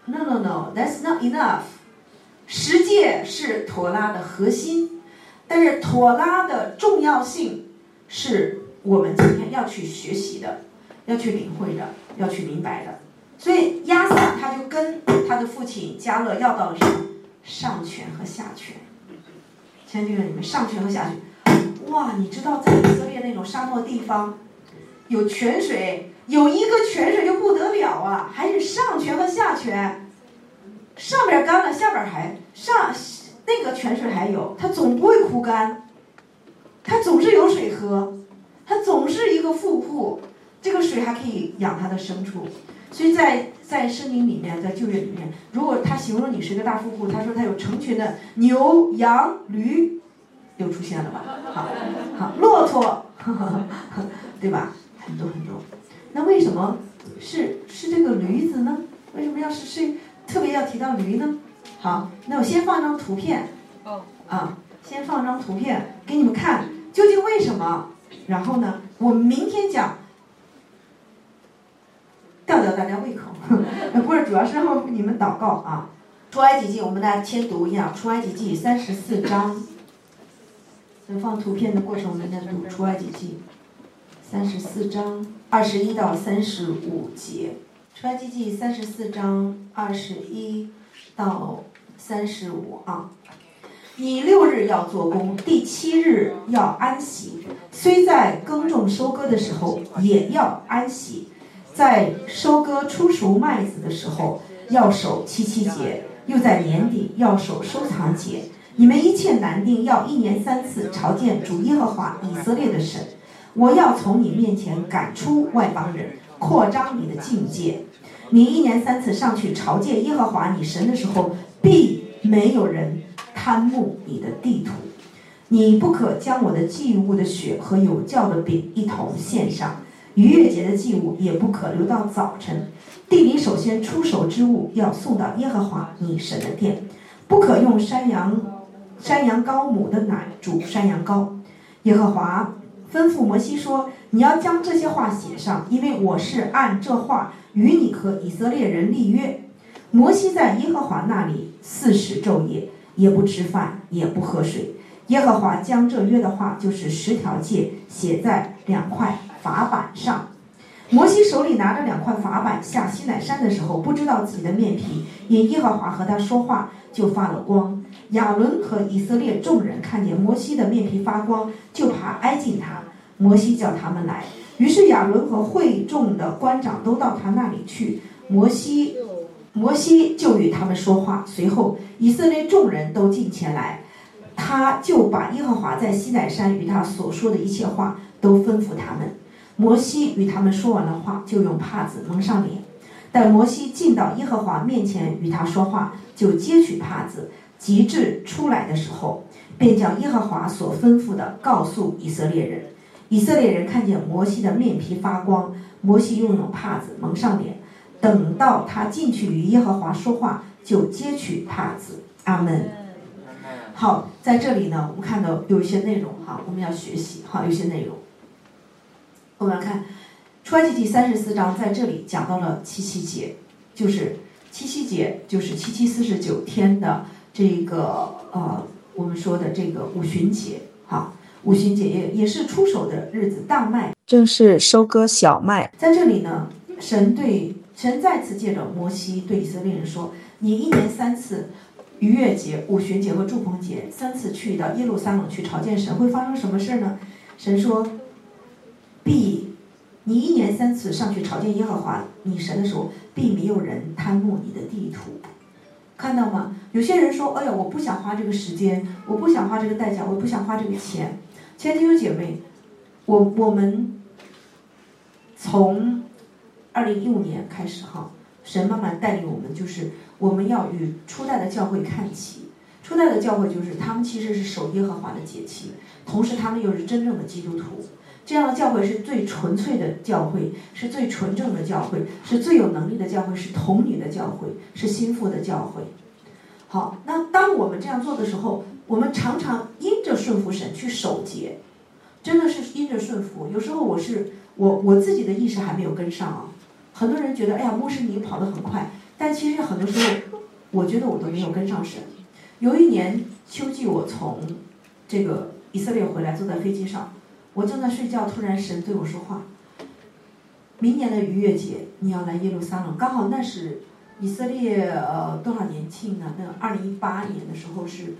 ，no， that's not enough。十诫是妥拉的核心，但是妥拉的重要性是我们今天要去学习的，要去领会的，要去明白的。所以亚撒他就跟他的父亲迦勒要到了什么？上权和下权。亲爱的你们，上权和下权，哇！你知道在以色列那种沙漠地方，有泉水，有一个泉水就不得了啊，还是上泉和下泉，上边干了，下边还那个泉水还有，它总不会枯干，它总是有水喝，它总是一个瀑布，这个水还可以养它的牲畜。所以在圣经里面，在旧约里面，如果他形容你是个大瀑布，他说他有成群的牛、羊、驴，又出现了吧？好，骆驼，对吧？很多很多。那为什么是这个驴子呢？为什么是特别要提到驴呢？好，那我先放张图片。先放张图片给你们看，究竟为什么？然后呢，我们明天讲。吊大家胃口，不是，主要是让你们祷告啊。出埃及记，我们大家先读一下出埃及记34章。在放图片的过程，我们在读出埃及记34章21到35节。出埃及记34章21到35啊。你6日要做工，第7日要安息，虽在耕种收割的时候也要安息。在收割初熟麦子的时候要守7节，又在年底要守收藏节。你们一切男丁要1年3次朝见主耶和华以色列的神。我要从你面前赶出外邦人，扩张你的境界。你1年3次上去朝见耶和华你神的时候，必没有人贪慕你的地土。你不可将我的祭物的血和有酵的饼一同献上。逾越节的祭物也不可留到早晨。地里首先出手之物要送到耶和华你神的殿，不可用山羊羔母的奶煮山羊羔。耶和华吩咐摩西说：“你要将这些话写上，因为我是按这话与你和以色列人立约。”摩西在耶和华那里40昼夜，也不吃饭，也不喝水。耶和华将这约的话，就是10条诫，写在2块法版上。 摩西手里拿着2块法板下西乃山的时候，不知道自己的面皮因耶和华和他说话就发了光。亚伦和以色列众人看见摩西的面皮发光，就怕挨近他。摩西叫他们来，于是亚伦和会众的官长都到他那里去。摩西就与他们说话，随后以色列众人都进前来，他就把耶和华在西乃山与他所说的一切话都吩咐他们。摩西与他们说完了话，就用帕子蒙上脸。待摩西进到耶和华面前与他说话，就揭取帕子，及至出来的时候，便将耶和华所吩咐的告诉以色列人。以色列人看见摩西的面皮发光，摩西又用帕子蒙上脸。等到他进去与耶和华说话，就揭取帕子。阿门。好，在这里呢，我们看到有一些内容哈，我们要学习哈，有一些内容。我们来看出埃及记34章，在这里讲到了七七节，就是七七节就是749天的这个我们说的这个五旬节哈，五旬节也是出手的日子，大麦正是收割小麦。在这里呢，神再次借着摩西对以色列人说：“你1年3次。”逾越节、五旬节和祝棚节3次去到耶路撒冷去朝见神，会发生什么事呢？神说，你1年3次上去朝见耶和华你神的时候，必没有人贪慕你的地土。看到吗？有些人说，哎呀，我不想花这个时间，我不想花这个代价，我不想花这个钱。亲爱的弟兄姐妹，我们从2015年开始哈，神慢慢带领我们，就是我们要与初代的教会看齐。初代的教会就是他们其实是守耶和华的节期，同时他们又是真正的基督徒。这样的教会是最纯粹的教会，是最纯正的教会，是最有能力的教会，是童女的教会，是心腹的教会。好，那当我们这样做的时候，我们常常因着顺服神去守节，真的是因着顺服。有时候我自己的意识还没有跟上啊。很多人觉得，哎呀，牧师你跑得很快，但其实很多时候，我觉得我都没有跟上神。有一年秋季，我从这个以色列回来，坐在飞机上，我正在睡觉，突然神对我说话：明年的逾越节你要来耶路撒冷，刚好那是以色列多少年庆呢？那2018年的时候是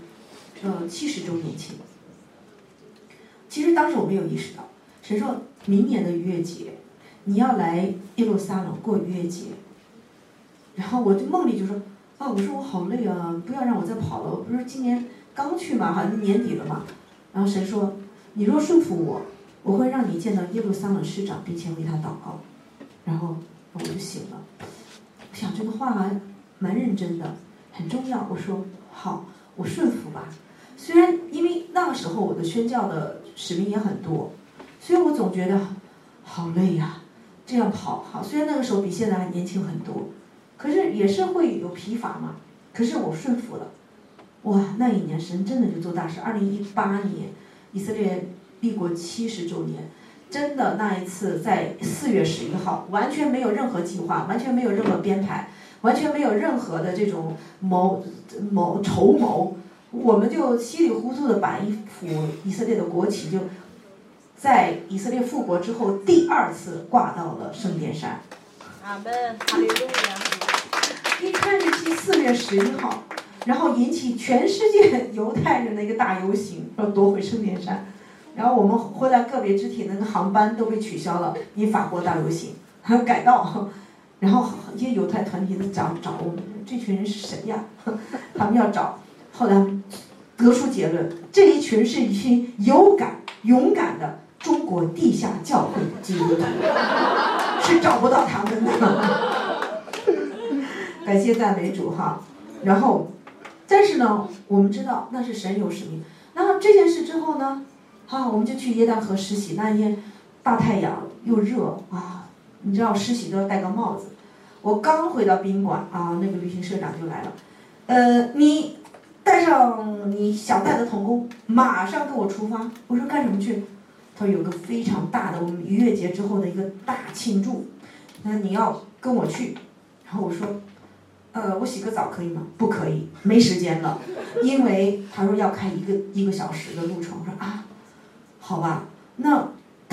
70周年庆。其实当时我没有意识到，神说明年的逾越节你要来耶路撒冷过逾越节。然后我就梦里就说我说我好累啊，不要让我再跑了，我不是今年刚去嘛，好像年底了嘛。然后神说，你若顺服我，我会让你见到耶路撒冷市长，并且为他祷告。然后我就醒了，我想这个话还蛮认真的，很重要。我说好，我顺服吧。虽然因为那个时候我的宣教的使命也很多，所以我总觉得好累呀，这样跑好。虽然那个时候比现在还年轻很多，可是也是会有疲乏嘛。可是我顺服了，哇！那一年神真的就做大事。2018年以色列立国70周年，真的那一次在4月11号，完全没有任何计划，完全没有任何编排，完全没有任何的这种筹谋，我们就稀里糊涂的把一幅以色列的国旗就在以色列复国之后第2次挂到了圣殿山。 阿门，哈利路亚。 一看日期4月11号，然后引起全世界犹太人的一个大游行，要夺回圣殿山。然后我们回来个别肢体那个航班都被取消了，因法国大游行还有改道。然后一些犹太团体都找我们，这群人是谁呀？他们要找。后来得出结论，这一群是一群勇敢的中国地下教会基督徒，是找不到他们的。感谢赞美主哈。然后但是呢，我们知道那是神有使命。那这件事之后呢，我们就去耶诞河实习。那一天大太阳又热啊，你知道实习都要戴个帽子。我刚回到宾馆啊，那个旅行社长就来了，你带上你想带的童工，马上跟我出发。我说干什么去？他说有个非常大的我们逾越节之后的一个大庆祝，那你要跟我去。然后我说我洗个澡可以吗？不可以，没时间了，因为他说要开一个小时的路程。我说好吧，那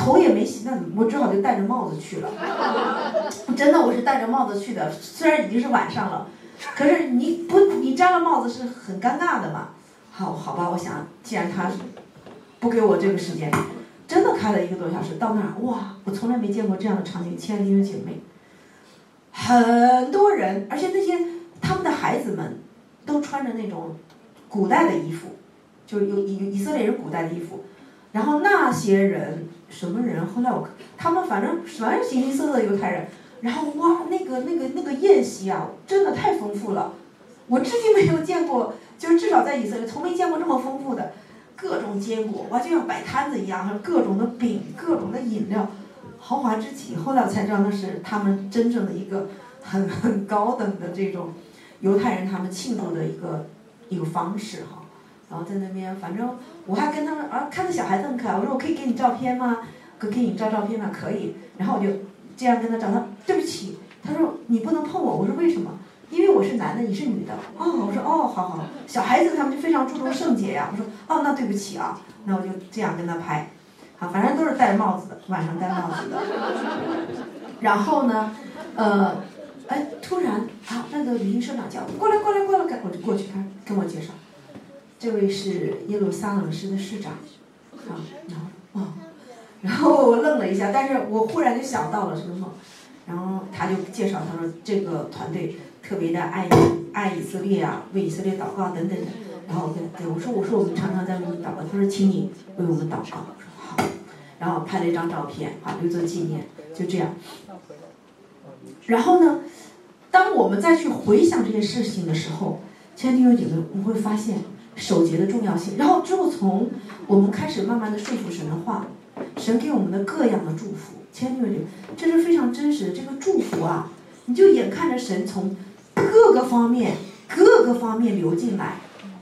头也没洗，那我只好就戴着帽子去了。真的，我是戴着帽子去的，虽然已经是晚上了，可是你摘了帽子是很尴尬的嘛。好吧，我想既然他不给我这个时间，真的开了1个多小时，到那儿哇，我从来没见过这样的场景，亲爱的弟兄姐妹，很多人，而且那些他们的孩子们都穿着那种古代的衣服，就是有以色列人古代的衣服，然后那些人什么人？后来他们反正形形色色的犹太人，然后哇，那个宴席啊，真的太丰富了，我至今没有见过，就是至少在以色列从没见过这么丰富的各种坚果，哇，就像摆摊子一样，还有各种的饼、各种的饮料，豪华之极。后来我才知道那是他们真正的一个很高等的这种犹太人他们庆祝的一个方式哈。然后在那边，反正我还跟他们看着小孩子很可爱，我说我可以给你照片吗？可以你照片吗？可以。然后我就这样跟他找他，对不起，他说你不能碰我，我说为什么？因为我是男的，你是女的。我说好，小孩子他们就非常注重圣洁呀。我说那对不起啊，那我就这样跟他拍，好，反正都是戴帽子的，晚上戴帽子的。然后呢，突然那个旅行社长叫过来，我就过去看，跟我介绍，这位是耶路撒冷市的市长，然后我愣了一下，但是我忽然就想到了什么，然后他就介绍，他说这个团队特别的爱以色列啊，为以色列祷告等等的。然后我说我们常常在为你祷告，他说请你为我们祷告，我说好，然后拍了一张照片，留作纪念，就这样。然后呢，当我们再去回想这些事情的时候，亲爱的弟兄姐妹，我们会发现守节的重要性。然后之后从我们开始慢慢的说服神的话，神给我们的各样的祝福，亲爱的弟兄姐妹，这是非常真实的。这个祝福啊，你就眼看着神从各个方面流进来。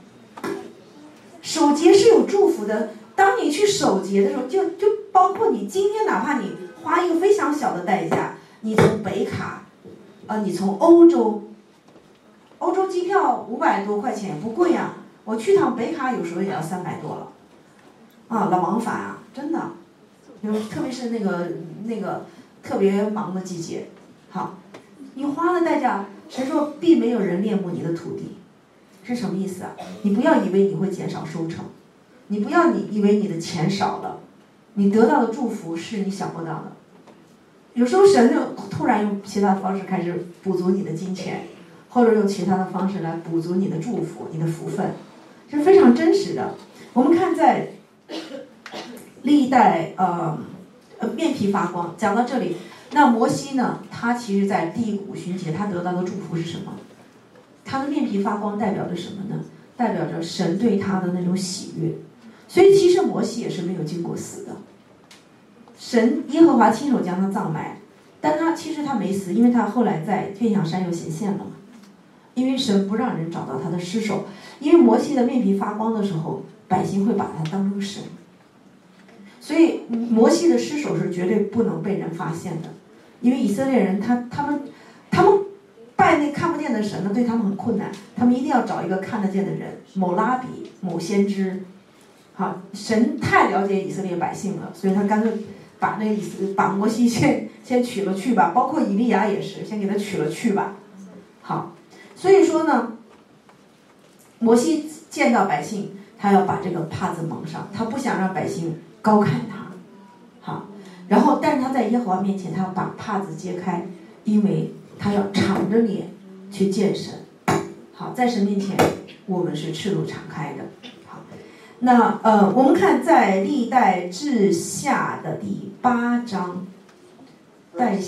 守节是有祝福的，当你去守节的时候，就包括你今天哪怕你花一个非常小的代价，你从北卡，你从欧洲机票500多块钱也不贵啊，我去趟北卡有时候也要300多了，老往返啊，真的，特别是那个特别忙的季节，好，你花了代价，谁说并没有人恋慕你的土地？是什么意思啊？你不要以为你会减少收成，你不要以为你的钱少了，你得到的祝福是你想不到的。有时候神就突然用其他的方式开始补足你的金钱，或者用其他的方式来补足你的祝福、你的福分，这是非常真实的。我们看在历代面皮发光，讲到这里，那摩西呢，他其实在第一个五旬节他得到的祝福是什么？他的面皮发光代表着什么呢？代表着神对他的那种喜悦。所以其实摩西也是没有经过死的，神耶和华亲手将他葬埋，但其实他没死，因为他后来在变象山又显现了嘛。因为神不让人找到他的尸首，因为摩西的面皮发光的时候，百姓会把他当成神，所以摩西的尸首是绝对不能被人发现的，因为以色列人他们拜那看不见的神呢，对他们很困难，他们一定要找一个看得见的人，某拉比、某先知。好，神太了解以色列百姓了，所以他干脆把摩西先取了去吧，包括以利亚也是，先给他取了去吧。好，所以说呢，摩西见到百姓，他要把这个帕子蒙上，他不想让百姓高看他。好，然后但是他在耶和华面前，他要把帕子揭开，因为他要敞着脸去见神。好，在神面前我们是赤露敞开的。好，那我们看在历代志下的第8章，历代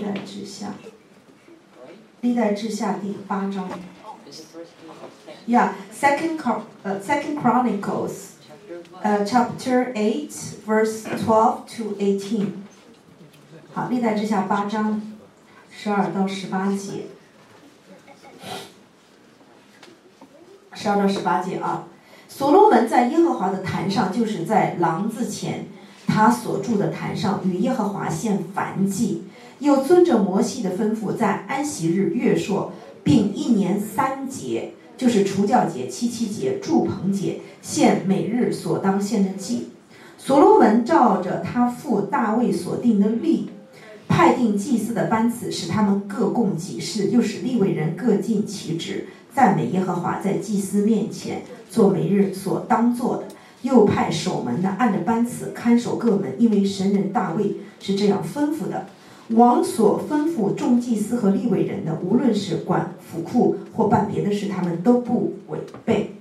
志下第8章。Second Chronicles, chapter 8, verse 12 to 18. 好，历代志下8章12到18节，12到18节啊。所罗门在耶和华的坛上，就是在廊子前，他所住的坛上，与耶和华献燔祭，又遵着摩西的吩咐，在安息日、月朔，并1年3节，就是除酵节、七七节、住棚节，献每日所当献的祭。 所罗门照着他父大卫所定的例，派定祭司的班次，使他们各供己事，又使利未人各尽其职，赞美耶和华，在祭司面前做每日所当做的。又派守门的按着班次看守各门，因为神人大卫是这样吩咐的。王所吩咐众祭司和利未人的，无论是管府库或办别的事，他们都不违背。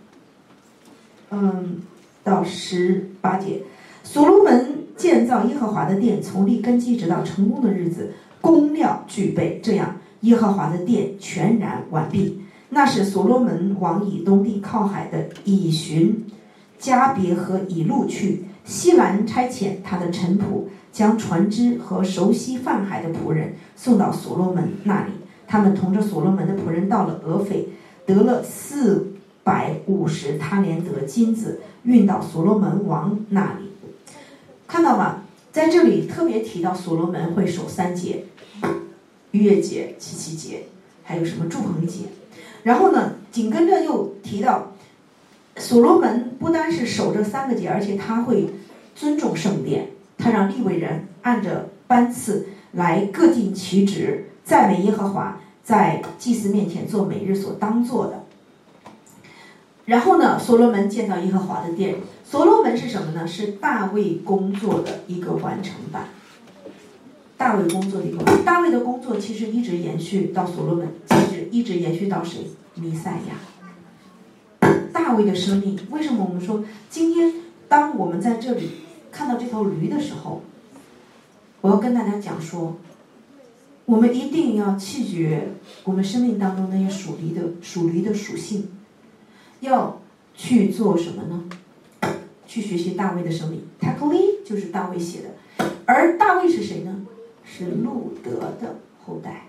到18节，所罗门建造耶和华的殿，从立根基直到成功的日子，工料俱备，这样耶和华的殿全然完毕。那是所罗门往以东地靠海的以寻、加别和以路去，西兰差遣他的臣仆，将船只和熟悉泛海的仆人送到所罗门那里。他们同着所罗门的仆人到了俄斐，得了450他连得金子，运到所罗门王那里。看到吗？在这里特别提到所罗门会守3节，逾越节、七七节，还有什么祝棚节。然后呢，紧跟着又提到所罗门不单是守这3个节，而且他会尊重圣殿，他让利未人按着班次来各尽其职，赞美耶和华，在祭司面前做每日所当做的。然后呢，所罗门建造耶和华的殿。所罗门是什么呢？是大卫工作的一个完成版。大卫工作的一个，大卫的工作其实一直延续到所罗门，其实一直延续到谁？弥赛亚。大卫的生命，为什么我们说今天当我们在这里看到这头驴的时候，我要跟大家讲说，我们一定要弃绝我们生命当中那些属驴的属性，要去做什么呢？去学习大卫的生命。塔克利就是大卫写的，而大卫是谁呢？是路德的后代，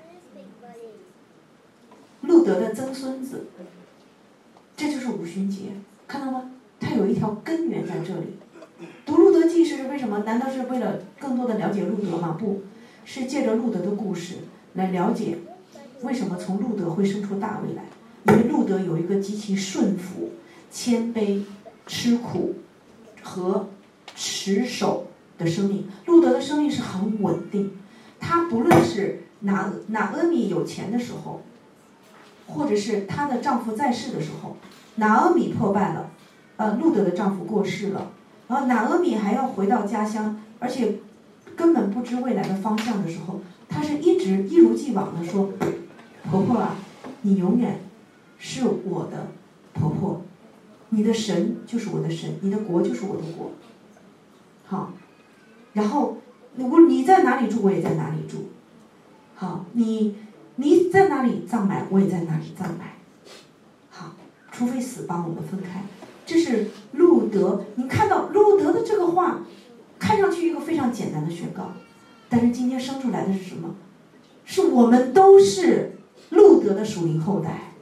路德的曾孙子。这就是五旬节，看到吗？它有一条根源在这里。读路德记是为什么？难道是为了更多的了解路德吗？不是，借着路德的故事来了解为什么从路德会生出大卫来。因为路德有一个极其顺服、谦卑、吃苦和持守的生命。路德的生命是很稳定，他不论是拿俄米有钱的时候，或者是她的丈夫在世的时候，拿俄米破败了，路德的丈夫过世了，然后拿俄米还要回到家乡，而且根本不知未来的方向的时候，她是一直一如既往的说：“婆婆啊，你永远是我的婆婆，你的神就是我的神，你的国就是我的国。”好，然后你在哪里住，我也在哪里住。好，你在哪里葬埋，我也在哪里葬埋。好，除非死把我们分开。这是路德，你看到路德的这个话，看上去一个非常简单的宣告，但是今天生出来的是什么？是我们都是路德的属灵后代，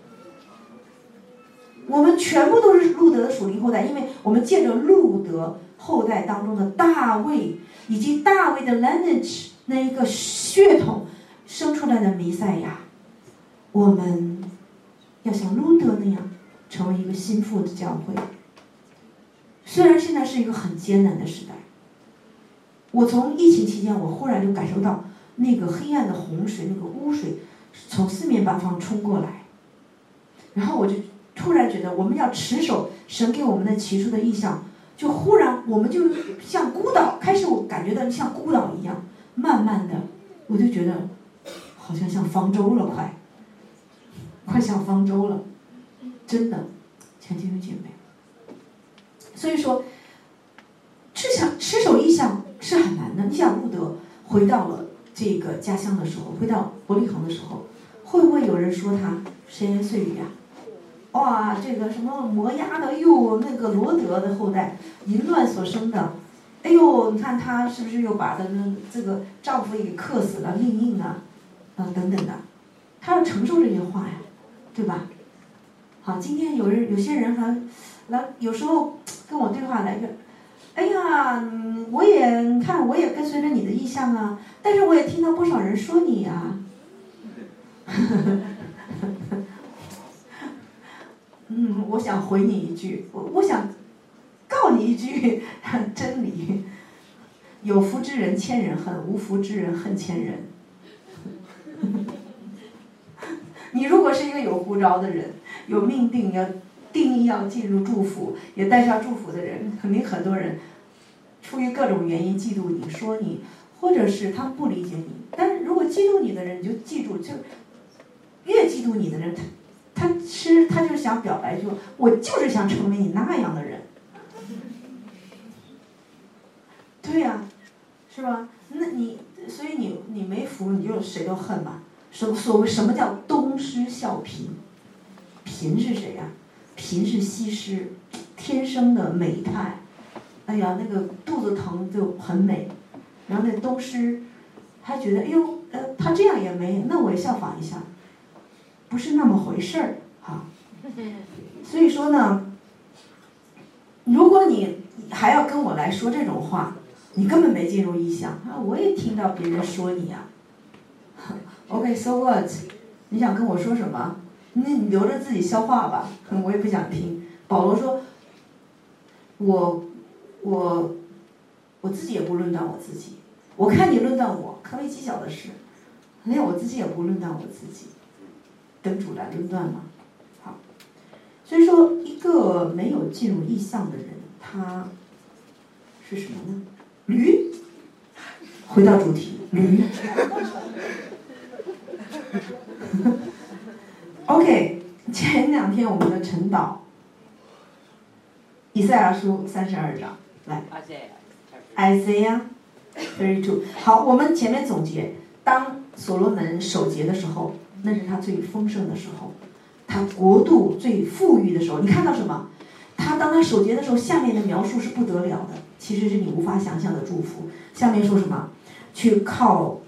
我们全部都是路德的属灵后代，因为我们借着路德后代当中的大卫以及大卫的 lineage 那一个血统生出来的弥赛亚，我们要像路德那样成为一个心腹的教会。虽然现在是一个很艰难的时代，我从疫情期间我忽然就感受到那个黑暗的洪水，那个污水从四面八方冲过来，然后我就突然觉得我们要持守神给我们的起初的意象，就忽然我们就像孤岛，开始我感觉到像孤岛一样，慢慢的我就觉得好像像方舟了，快像方舟了，真的，亲爱的姐妹。所以说持守意象是很难的。你想路德回到了这个家乡的时候，回到伯利恒的时候，会不会有人说他闲言碎语啊？哇，这个什么摩押的，哎呦，那个罗德的后代，淫乱所生的，哎呦，你看他是不是又把他的这个丈夫也给克死了，硬啊，等等的，他要承受这些话呀，对吧？好，今天有些人还来，有时候跟我对话来着，哎呀，我也跟随着你的意向啊，但是我也听到不少人说你呀。我想回你一句，我想告告你一句真理：有福之人千人恨，无福之人恨千人。你如果是一个有呼召的人，有命定要进入祝福，也带上祝福的人，肯定很多人出于各种原因嫉妒你，说你，或者是他不理解你。但是如果嫉妒你的人，你就记住，就越嫉妒你的人，他就是想表白，就我就是想成为你那样的人。对呀，是吧？那所以你没福，你就谁都恨嘛。所谓什么叫东施效颦？颦是谁呀？颦是西施，天生的美态。哎呀，那个肚子疼就很美，然后那东施还觉得，哎呦，他这样也美，那我也效仿一下，不是那么回事儿哈。所以说呢，如果你还要跟我来说这种话，你根本没进入意象啊！我也听到别人说你呀。OK，so what？ 你想跟我说什么？你留着自己消化吧，我也不想听。保罗说，我自己也不论断我自己，我看你论断我，可为极小的事，连我自己也不论断我自己，等主来论断嘛。好，所以说一个没有进入意象的人，他是什么呢？驴。回到主题，驴。OK， 前2天我们的晨祷，以赛亚书32章，来。Isaiah 32。好，我们前面总结，当所罗门守节的时候，那是他最丰盛的时候，他国度最富裕的时候。你看到什么？当他守节的时候，下面的描述是不得了的，其实是你无法想象的祝福。下面说什么？去靠，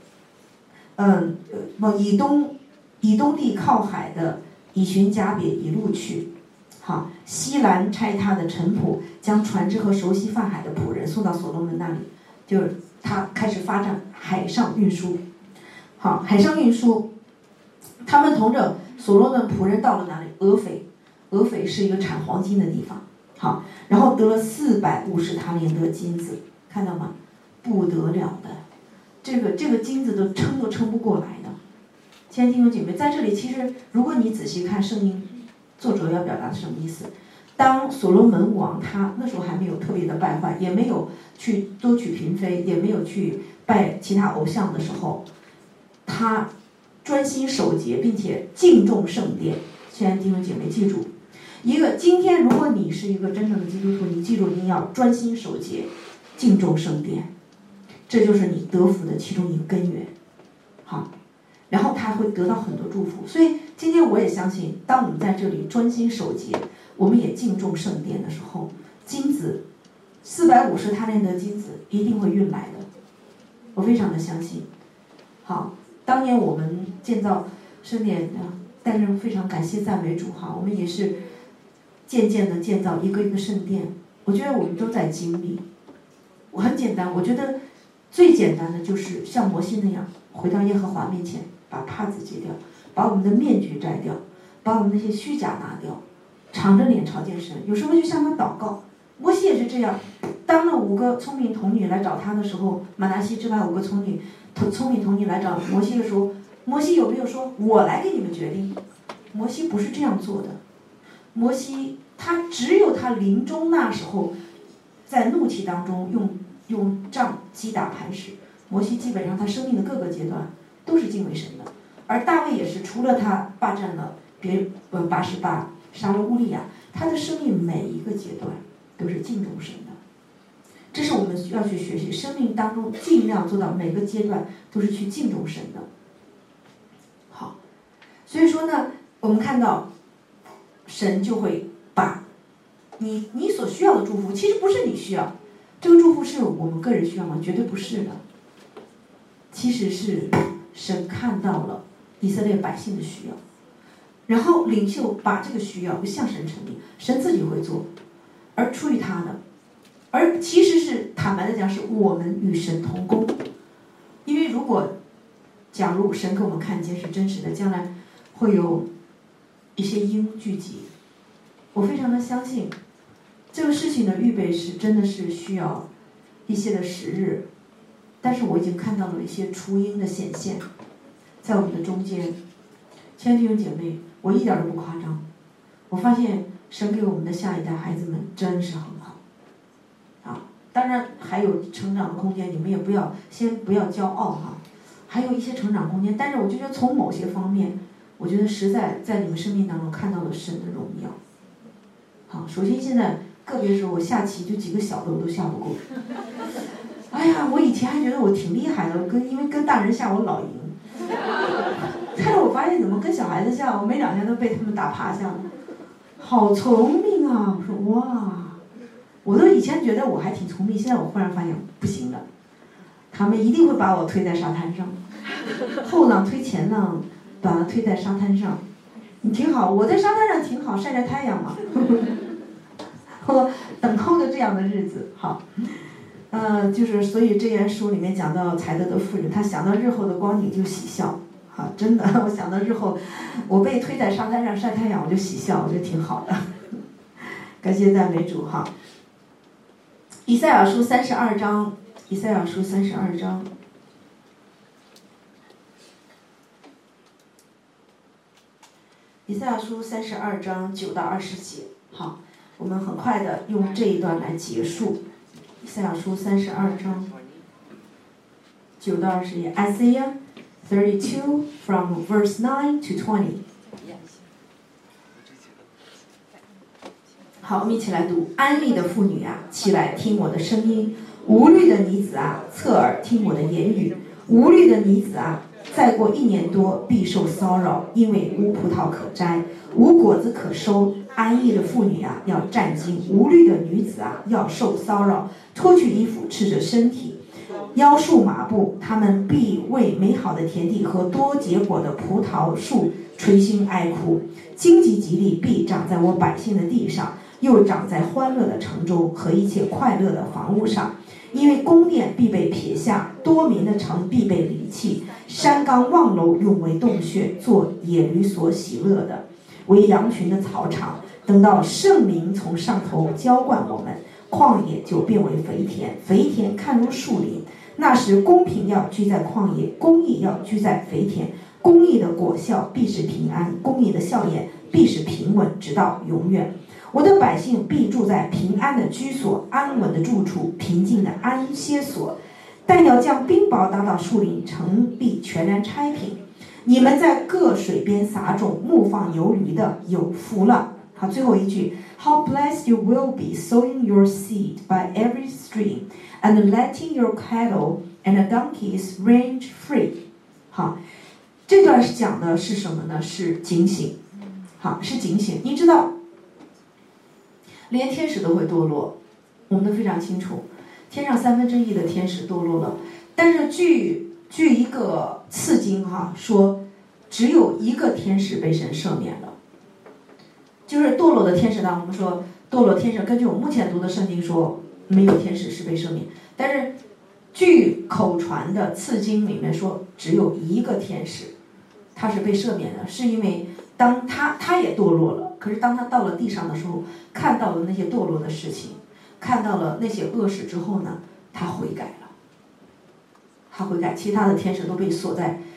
以东地靠海的以寻加别一路去。好，西兰差他的臣仆将船只和熟悉泛海的仆人送到所罗门那里，就是他开始发展海上运输。好，海上运输，他们同着所罗门仆人到了哪里？俄斐是一个产黄金的地方。好，然后得了450塔连得金子，看到吗？不得了的，这个金子都撑不过来的。亲爱的弟兄姐妹，在这里其实如果你仔细看圣经，作者要表达的什么意思？当所罗门王他那时候还没有特别的败坏，也没有去多娶嫔妃，也没有去拜其他偶像的时候，他专心守节，并且敬重圣殿。亲爱的弟兄姐妹，记住，今天如果你是一个真正的基督徒，你记住你要专心守节，敬重圣殿，这就是你得福的其中一个根源。好，然后他会得到很多祝福。所以今天我也相信，当我们在这里专心守节，我们也敬重圣殿的时候，金子450塔连得金子一定会运来的，我非常的相信。好，当年我们建造圣殿，但是非常感谢赞美主哈，我们也是渐渐的建造一个圣殿。我觉得我们都在经历，我很简单，我觉得最简单的就是像摩西那样回到耶和华面前，把帕子揭掉，把我们的面具摘掉，把我们那些虚假拿掉，敞着脸朝见神。有时候就向他祷告。摩西也是这样，当那5个聪明童女来找他的时候，马拿西之外5个聪明童女来找摩西的时候，摩西有没有说我来给你们决定？摩西不是这样做的。摩西他只有他临终那时候，在怒气当中用杖击打磐石。摩西基本上他生命的各个阶段都是敬畏神的。而大卫也是，除了他霸占了巴示巴杀了乌利亚，他的生命每一个阶段都是敬重神的。这是我们需要去学习，生命当中尽量做到每个阶段都是去敬重神的。好，所以说呢，我们看到神就会把你所需要的祝福，其实不是你需要，这个祝福是我们个人需要吗？绝对不是的。其实是神看到了以色列百姓的需要，然后领袖把这个需要向神陈明，神自己会做，而出于他的，而其实是坦白的讲，是我们与神同工。因为假如神给我们看见是真实的，将来会有一些鹰聚集，我非常的相信这个事情的预备是真的是需要一些的时日，但是我已经看到了一些雏鹰的显现，在我们的中间。亲爱的弟兄姐妹，我一点都不夸张，我发现神给我们的下一代孩子们真是很好，啊，当然还有成长的空间，你们也不要骄傲哈，还有一些成长空间，但是我就觉得从某些方面，我觉得实在在你们生命当中看到了神的荣耀。好，首先现在个别时候我下棋就几个小的我都下不过，哎呀，我以前还觉得我挺厉害的，因为跟大人下我老赢。但是我发现怎么跟小孩子下，我没2天都被他们打趴下了，好聪明啊！我说哇，我都以前觉得我还挺聪明，现在我忽然发现不行了，他们一定会把我推在沙滩上，后浪推前浪，把它推在沙滩上，你挺好，我在沙滩上挺好，晒晒太阳嘛。我等候着这样的日子，好，就是所以这言书里面讲到才德的妇人，她想到日后的光景就喜笑。啊，真的，我想到日后我被推在沙滩上晒太阳，我就喜笑，我觉得挺好的。感谢赞美主哈。以赛亚书32章，以赛亚书32章，以赛亚书32章9到20节。好，我们很快的用这一段来结束。以赛亚书32章9到20节 ，Isaiah 32 from verse 9 to 20。好，我们一起来读。安利的妇女啊，起来听我的声音；无虑的女子啊，侧耳听我的言语。无虑的女子啊，再过1年多必受骚扰，因为无葡萄可摘，无果子可收。安逸的妇女啊，要战惊；无虑的女子啊，要受骚扰，脱去衣服，赤着身体。腰束麻布，他们必为美好的田地和多结果的葡萄树捶心哀哭。荆棘蒺藜必长在我百姓的地上，又长在欢乐的城中和一切快乐的房屋上。因为宫殿必被撇下，多民的城必被离弃，山冈望楼永为洞穴，做野驴所喜乐的，为羊群的草场。等到圣灵从上头浇灌我们，旷野就变为肥田，肥田看如树林。那时公平要居在旷野，公义要居在肥田。公义的果效必是平安，公义的笑颜必是平稳，直到永远。我的百姓必住在平安的居所，安稳的住处，平静的安歇所。但要将冰雹打到树林，城必全然拆平。你们在各水边撒种，牧放有驴的有福了。好，最后一句 How blessed you will be sowing your seed by every stream and letting your cattle and donkeys range free。 好，这段讲的是什么呢？是警醒。好，是警醒。你知道连天使都会堕落，我们都非常清楚，天上1/3的天使堕落了。但是据一个次经说，只有1个天使被神赦免了。就是堕落的天使当中，我们说堕落天使，根据我目前读的圣经说，没有天使是被赦免。但是据口传的次经里面说，只有1个天使他是被赦免的，是因为当他也堕落了，可是当他到了地上的时候，看到了那些堕落的事情，看到了那些恶事之后呢，他悔改了。他悔改，其他的天使都被锁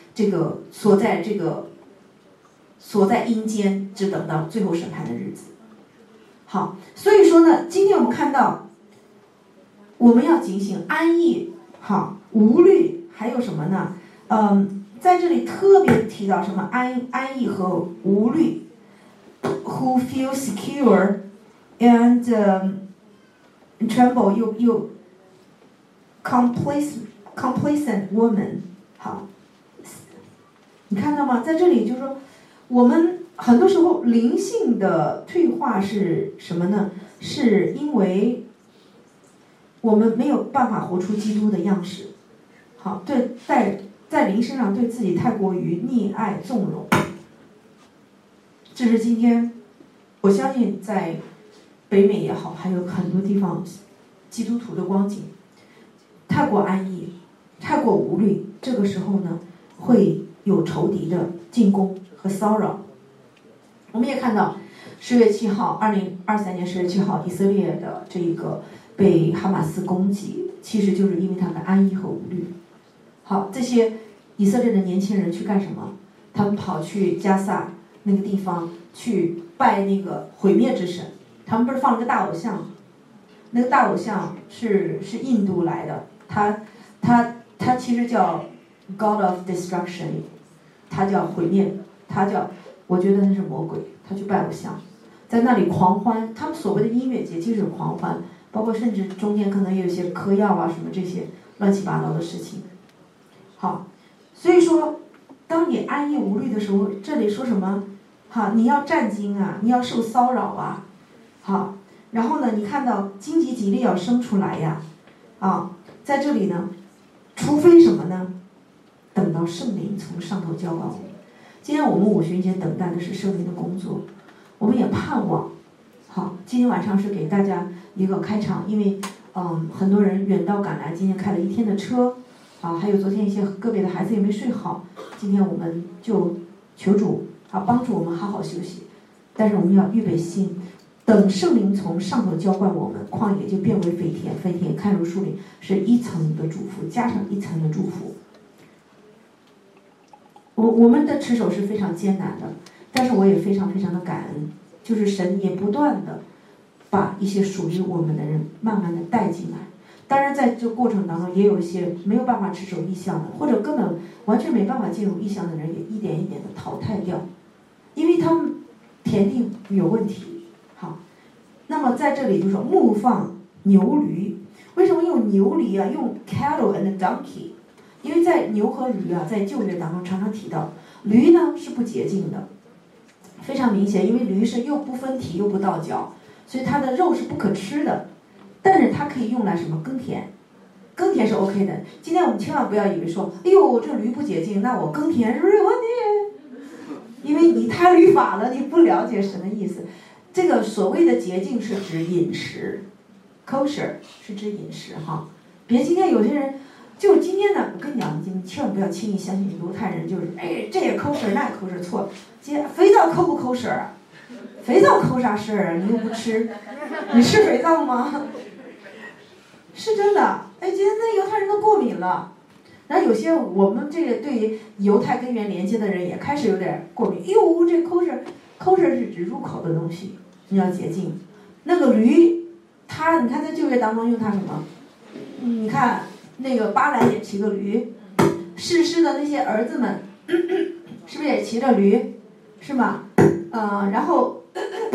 在阴间，只等到最后审判的日子。好，所以说呢，今天我们看到我们要警醒安逸，无虑，还有什么呢？在这里特别提到什么安逸和无虑。Who feel secure and tremble, you complacent woman。 好，你看到吗？在这里就是说，我们很多时候灵性的退化是什么呢？是因为我们没有办法活出基督的样式。好，对，在灵身上对自己太过于溺爱纵容。这是今天我相信在北美也好，还有很多地方基督徒的光景，太过安逸，太过无虑。这个时候呢，会有仇敌的进攻和骚扰。我们也看到 10月7号，2023年10月7号，以色列的这个被哈马斯攻击，其实就是因为他们的安逸和无虑。好，这些以色列的年轻人去干什么？他们跑去加萨那个地方去拜那个毁灭之神。他们不是放了个大偶像，那个大偶像是印度来的，他其实叫 God of Destruction， 他叫毁灭，他叫，我觉得那是魔鬼，他去拜偶像，在那里狂欢。他们所谓的音乐节其实是狂欢，包括甚至中间可能也有一些嗑药啊什么这些乱七八糟的事情。好，所以说，当你安逸无虑的时候，这里说什么？好，你要战惊啊，你要受骚扰啊。好，然后呢，你看到荆棘棘藜要生出来呀，在这里呢，除非什么呢？等到圣灵从上头浇灌我们。今天我们五旬节等待的是圣灵的工作，我们也盼望。好，今天晚上是给大家一个开场，因为很多人远道赶来，今天开了一天的车，还有昨天一些个别的孩子也没睡好，今天我们就求主帮助我们好好休息，但是我们要预备心。等圣灵从上头浇灌我们，旷野就变为肥田，肥田看如树林，是一层的祝福加上一层的祝福。我们的持守是非常艰难的，但是我也非常非常的感恩，就是神也不断的把一些属于我们的人慢慢的带进来。当然在这个过程当中也有一些没有办法持守异象的，或者根本完全没办法进入异象的人，也一点一点的淘汰掉，因为他们田地有问题。好，那么在这里就说牧放牛驴，为什么用牛驴啊？用 cattle and donkey， 因为在牛和驴啊，在旧约当中常常提到，驴呢是不洁净的，非常明显，因为驴是又不分体又不倒角，所以它的肉是不可吃的，但是它可以用来什么耕田，耕田是 OK 的。今天我们千万不要以为说，哎呦这驴不洁净，那我耕田是不是有问题？因为你太律法了，你不了解神的意思。这个所谓的洁净是指饮食 ，kosher 是指饮食哈。别今天有些人，就今天呢，我跟你讲，你们千万不要轻易相信犹太人，就是这也 kosher 那也 kosher 错。今天肥皂抠不 kosher？ 肥皂抠啥事儿啊？你又不吃，你吃肥皂吗？是真的，今天那犹太人都过敏了。然后有些我们这个对于犹太根源连接的人也开始有点过敏。哟，这 kosher 是指入口的东西。你要洁净，那个驴，你看在旧约当中用它什么？你看那个巴兰也骑个驴，士师的那些儿子们，是不是也骑着驴？是吗？然后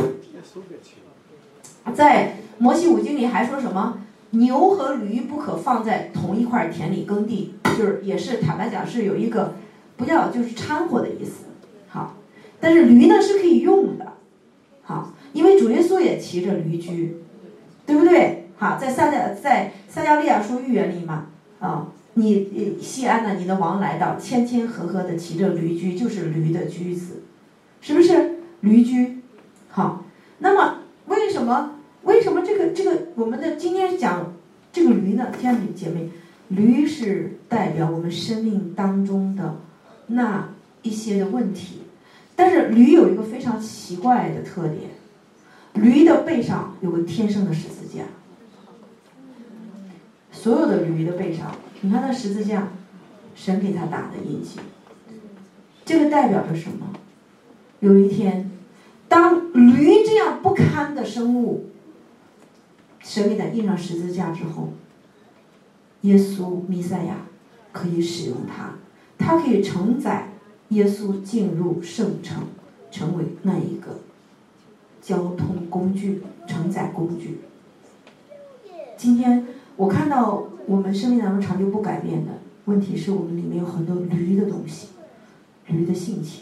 在摩西五经里还说什么？牛和驴不可放在同一块田里耕地，就是也是坦白讲是有一个不要就是掺和的意思。好，但是驴呢是可以用的。好。因为主耶稣也骑着驴驹，对不对？好，在撒加利亚书预言里嘛，你西安呢，你的王来到，谦谦和和的骑着驴驹，就是驴的驹子，是不是？驴驹，好。那么为什么这个我们的今天讲这个驴呢？亲爱的姐妹，驴是代表我们生命当中的那一些的问题，但是驴有一个非常奇怪的特点。驴的背上有个天生的十字架，所有的驴的背上，你看那十字架，神给他打的印记。这个代表着什么？有一天，当驴这样不堪的生物，神给他印上十字架之后，耶稣弥赛亚可以使用它，它可以承载耶稣进入圣城，成为那一个交通工具，承载工具。今天我看到我们生命当中长久不改变的问题是我们里面有很多驴的东西，驴的性情。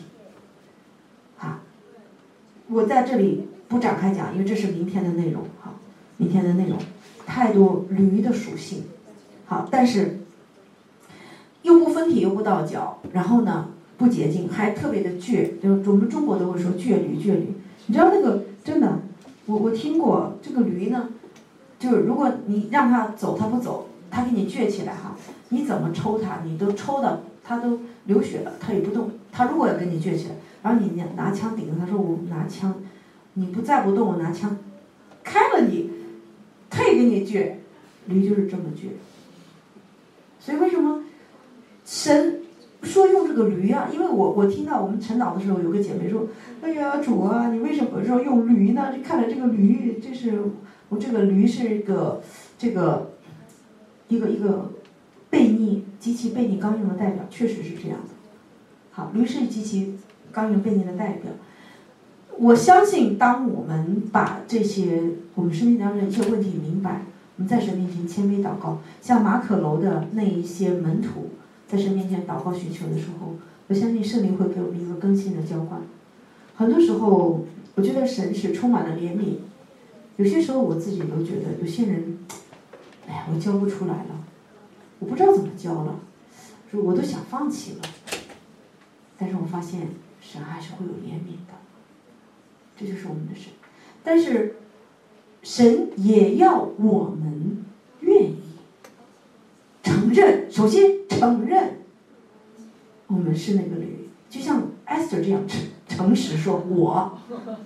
我在这里不展开讲，因为这是明天的内容。好，明天的内容太多驴的属性。好，但是又不分体又不倒角，然后呢不洁净，还特别的倔，就是我们中国都会说倔驴。你知道那个真的，我听过这个驴呢，就是如果你让它走它不走，它给你倔起来哈，你怎么抽它，你都抽到它都流血了，它也不动。它如果要跟你倔起来，然后你拿枪顶着它，说我拿枪， 你不再不动，我拿枪开了你，他也跟你倔。驴就是这么倔。所以为什么神说用这个驴啊？因为我听到我们晨祷的时候，有个姐妹说：“哎呀，主啊，你为什么说用驴呢？就看了这个驴，这是我这个驴是一个一个悖逆、极其悖逆、刚硬的代表，确实是这样的。好，驴是极其刚硬、悖逆的代表。我相信，当我们把这些我们生命当中的一些问题明白，我们在神面前谦卑祷告，像马可楼的那一些门徒在神面前祷告寻求的时候，我相信圣灵会给我们一个更新的浇灌。很多时候，我觉得神是充满了怜悯。有些时候我自己都觉得，有些人，哎呀，我教不出来了，我不知道怎么教了，我都想放弃了。但是我发现神还是会有怜悯的，这就是我们的神。但是神也要我们愿意承认，首先承认我们是那个驴，就像 Esther 这样诚实说我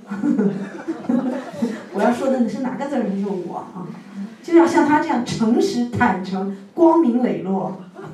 我要说的是哪个字是说我啊？就要像他这样诚实坦诚光明磊落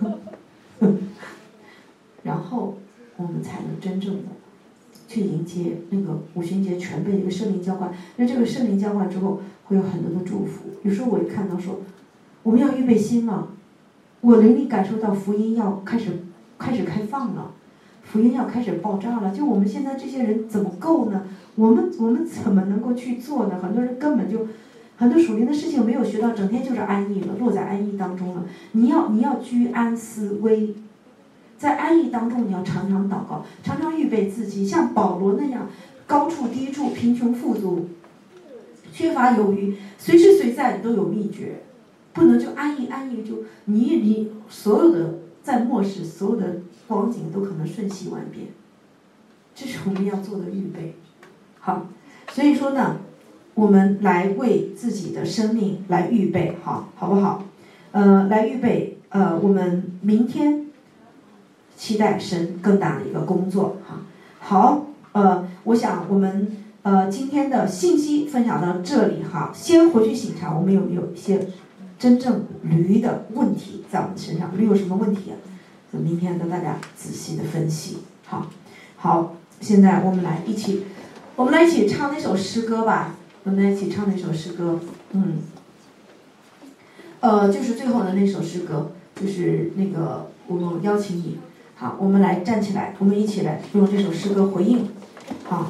然后我们才能真正的去迎接那个五旬节全备的一个圣灵浇灌。因为这个圣灵浇灌之后会有很多的祝福。有时候我也看到说我们要预备心了，我灵里感受到福音要开始开放了，福音要开始爆炸了。就我们现在这些人怎么够呢？我们怎么能够去做呢？很多人根本就很多属灵的事情没有学到，整天就是安逸了，落在安逸当中了。你要居安思危，在安逸当中你要常常祷告，常常预备自己，像保罗那样高处低处、贫穷富足、缺乏有余，随时随在你都有秘诀，不能就安逸就你所有的在末世所有的光景都可能瞬息万变，这是我们要做的预备。好，所以说呢，我们来为自己的生命来预备，好不好？来预备我们明天期待神更大的一个工作哈。好，我想我们今天的信息分享到这里哈。先回去省察我们有没有一些真正驴的问题在我们身上，驴有什么问题啊？明天跟大家仔细的分析。好，现在我们来一起唱那首诗歌吧。我们来一起唱那首诗歌，就是最后的那首诗歌，就是那个我们邀请你，好，我们来站起来，我们一起来用这首诗歌回应，好。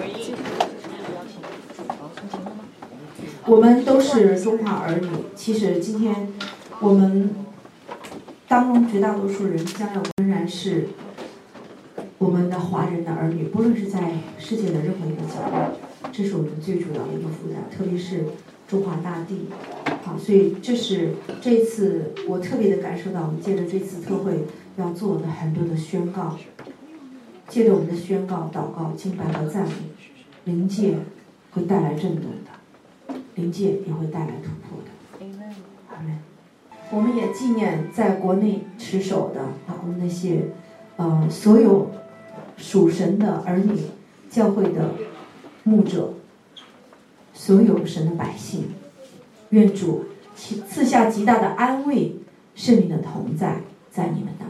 我们都是中华儿女，其实今天我们当中绝大多数人将要仍然是我们的华人的儿女，不论是在世界的任何一个角落，这是我们最主要的一个负担，特别是中华大地。好，所以这是这次我特别的感受到，我们借着这次特会要做的很多的宣告，借着我们的宣告、祷告、敬拜和赞美，灵界会带来震动的，灵界也会带来突破的。阿们。我们也纪念在国内持守的我们那些所有属神的儿女、教会的牧者、所有神的百姓，愿主赐下极大的安慰、圣灵的同在在你们当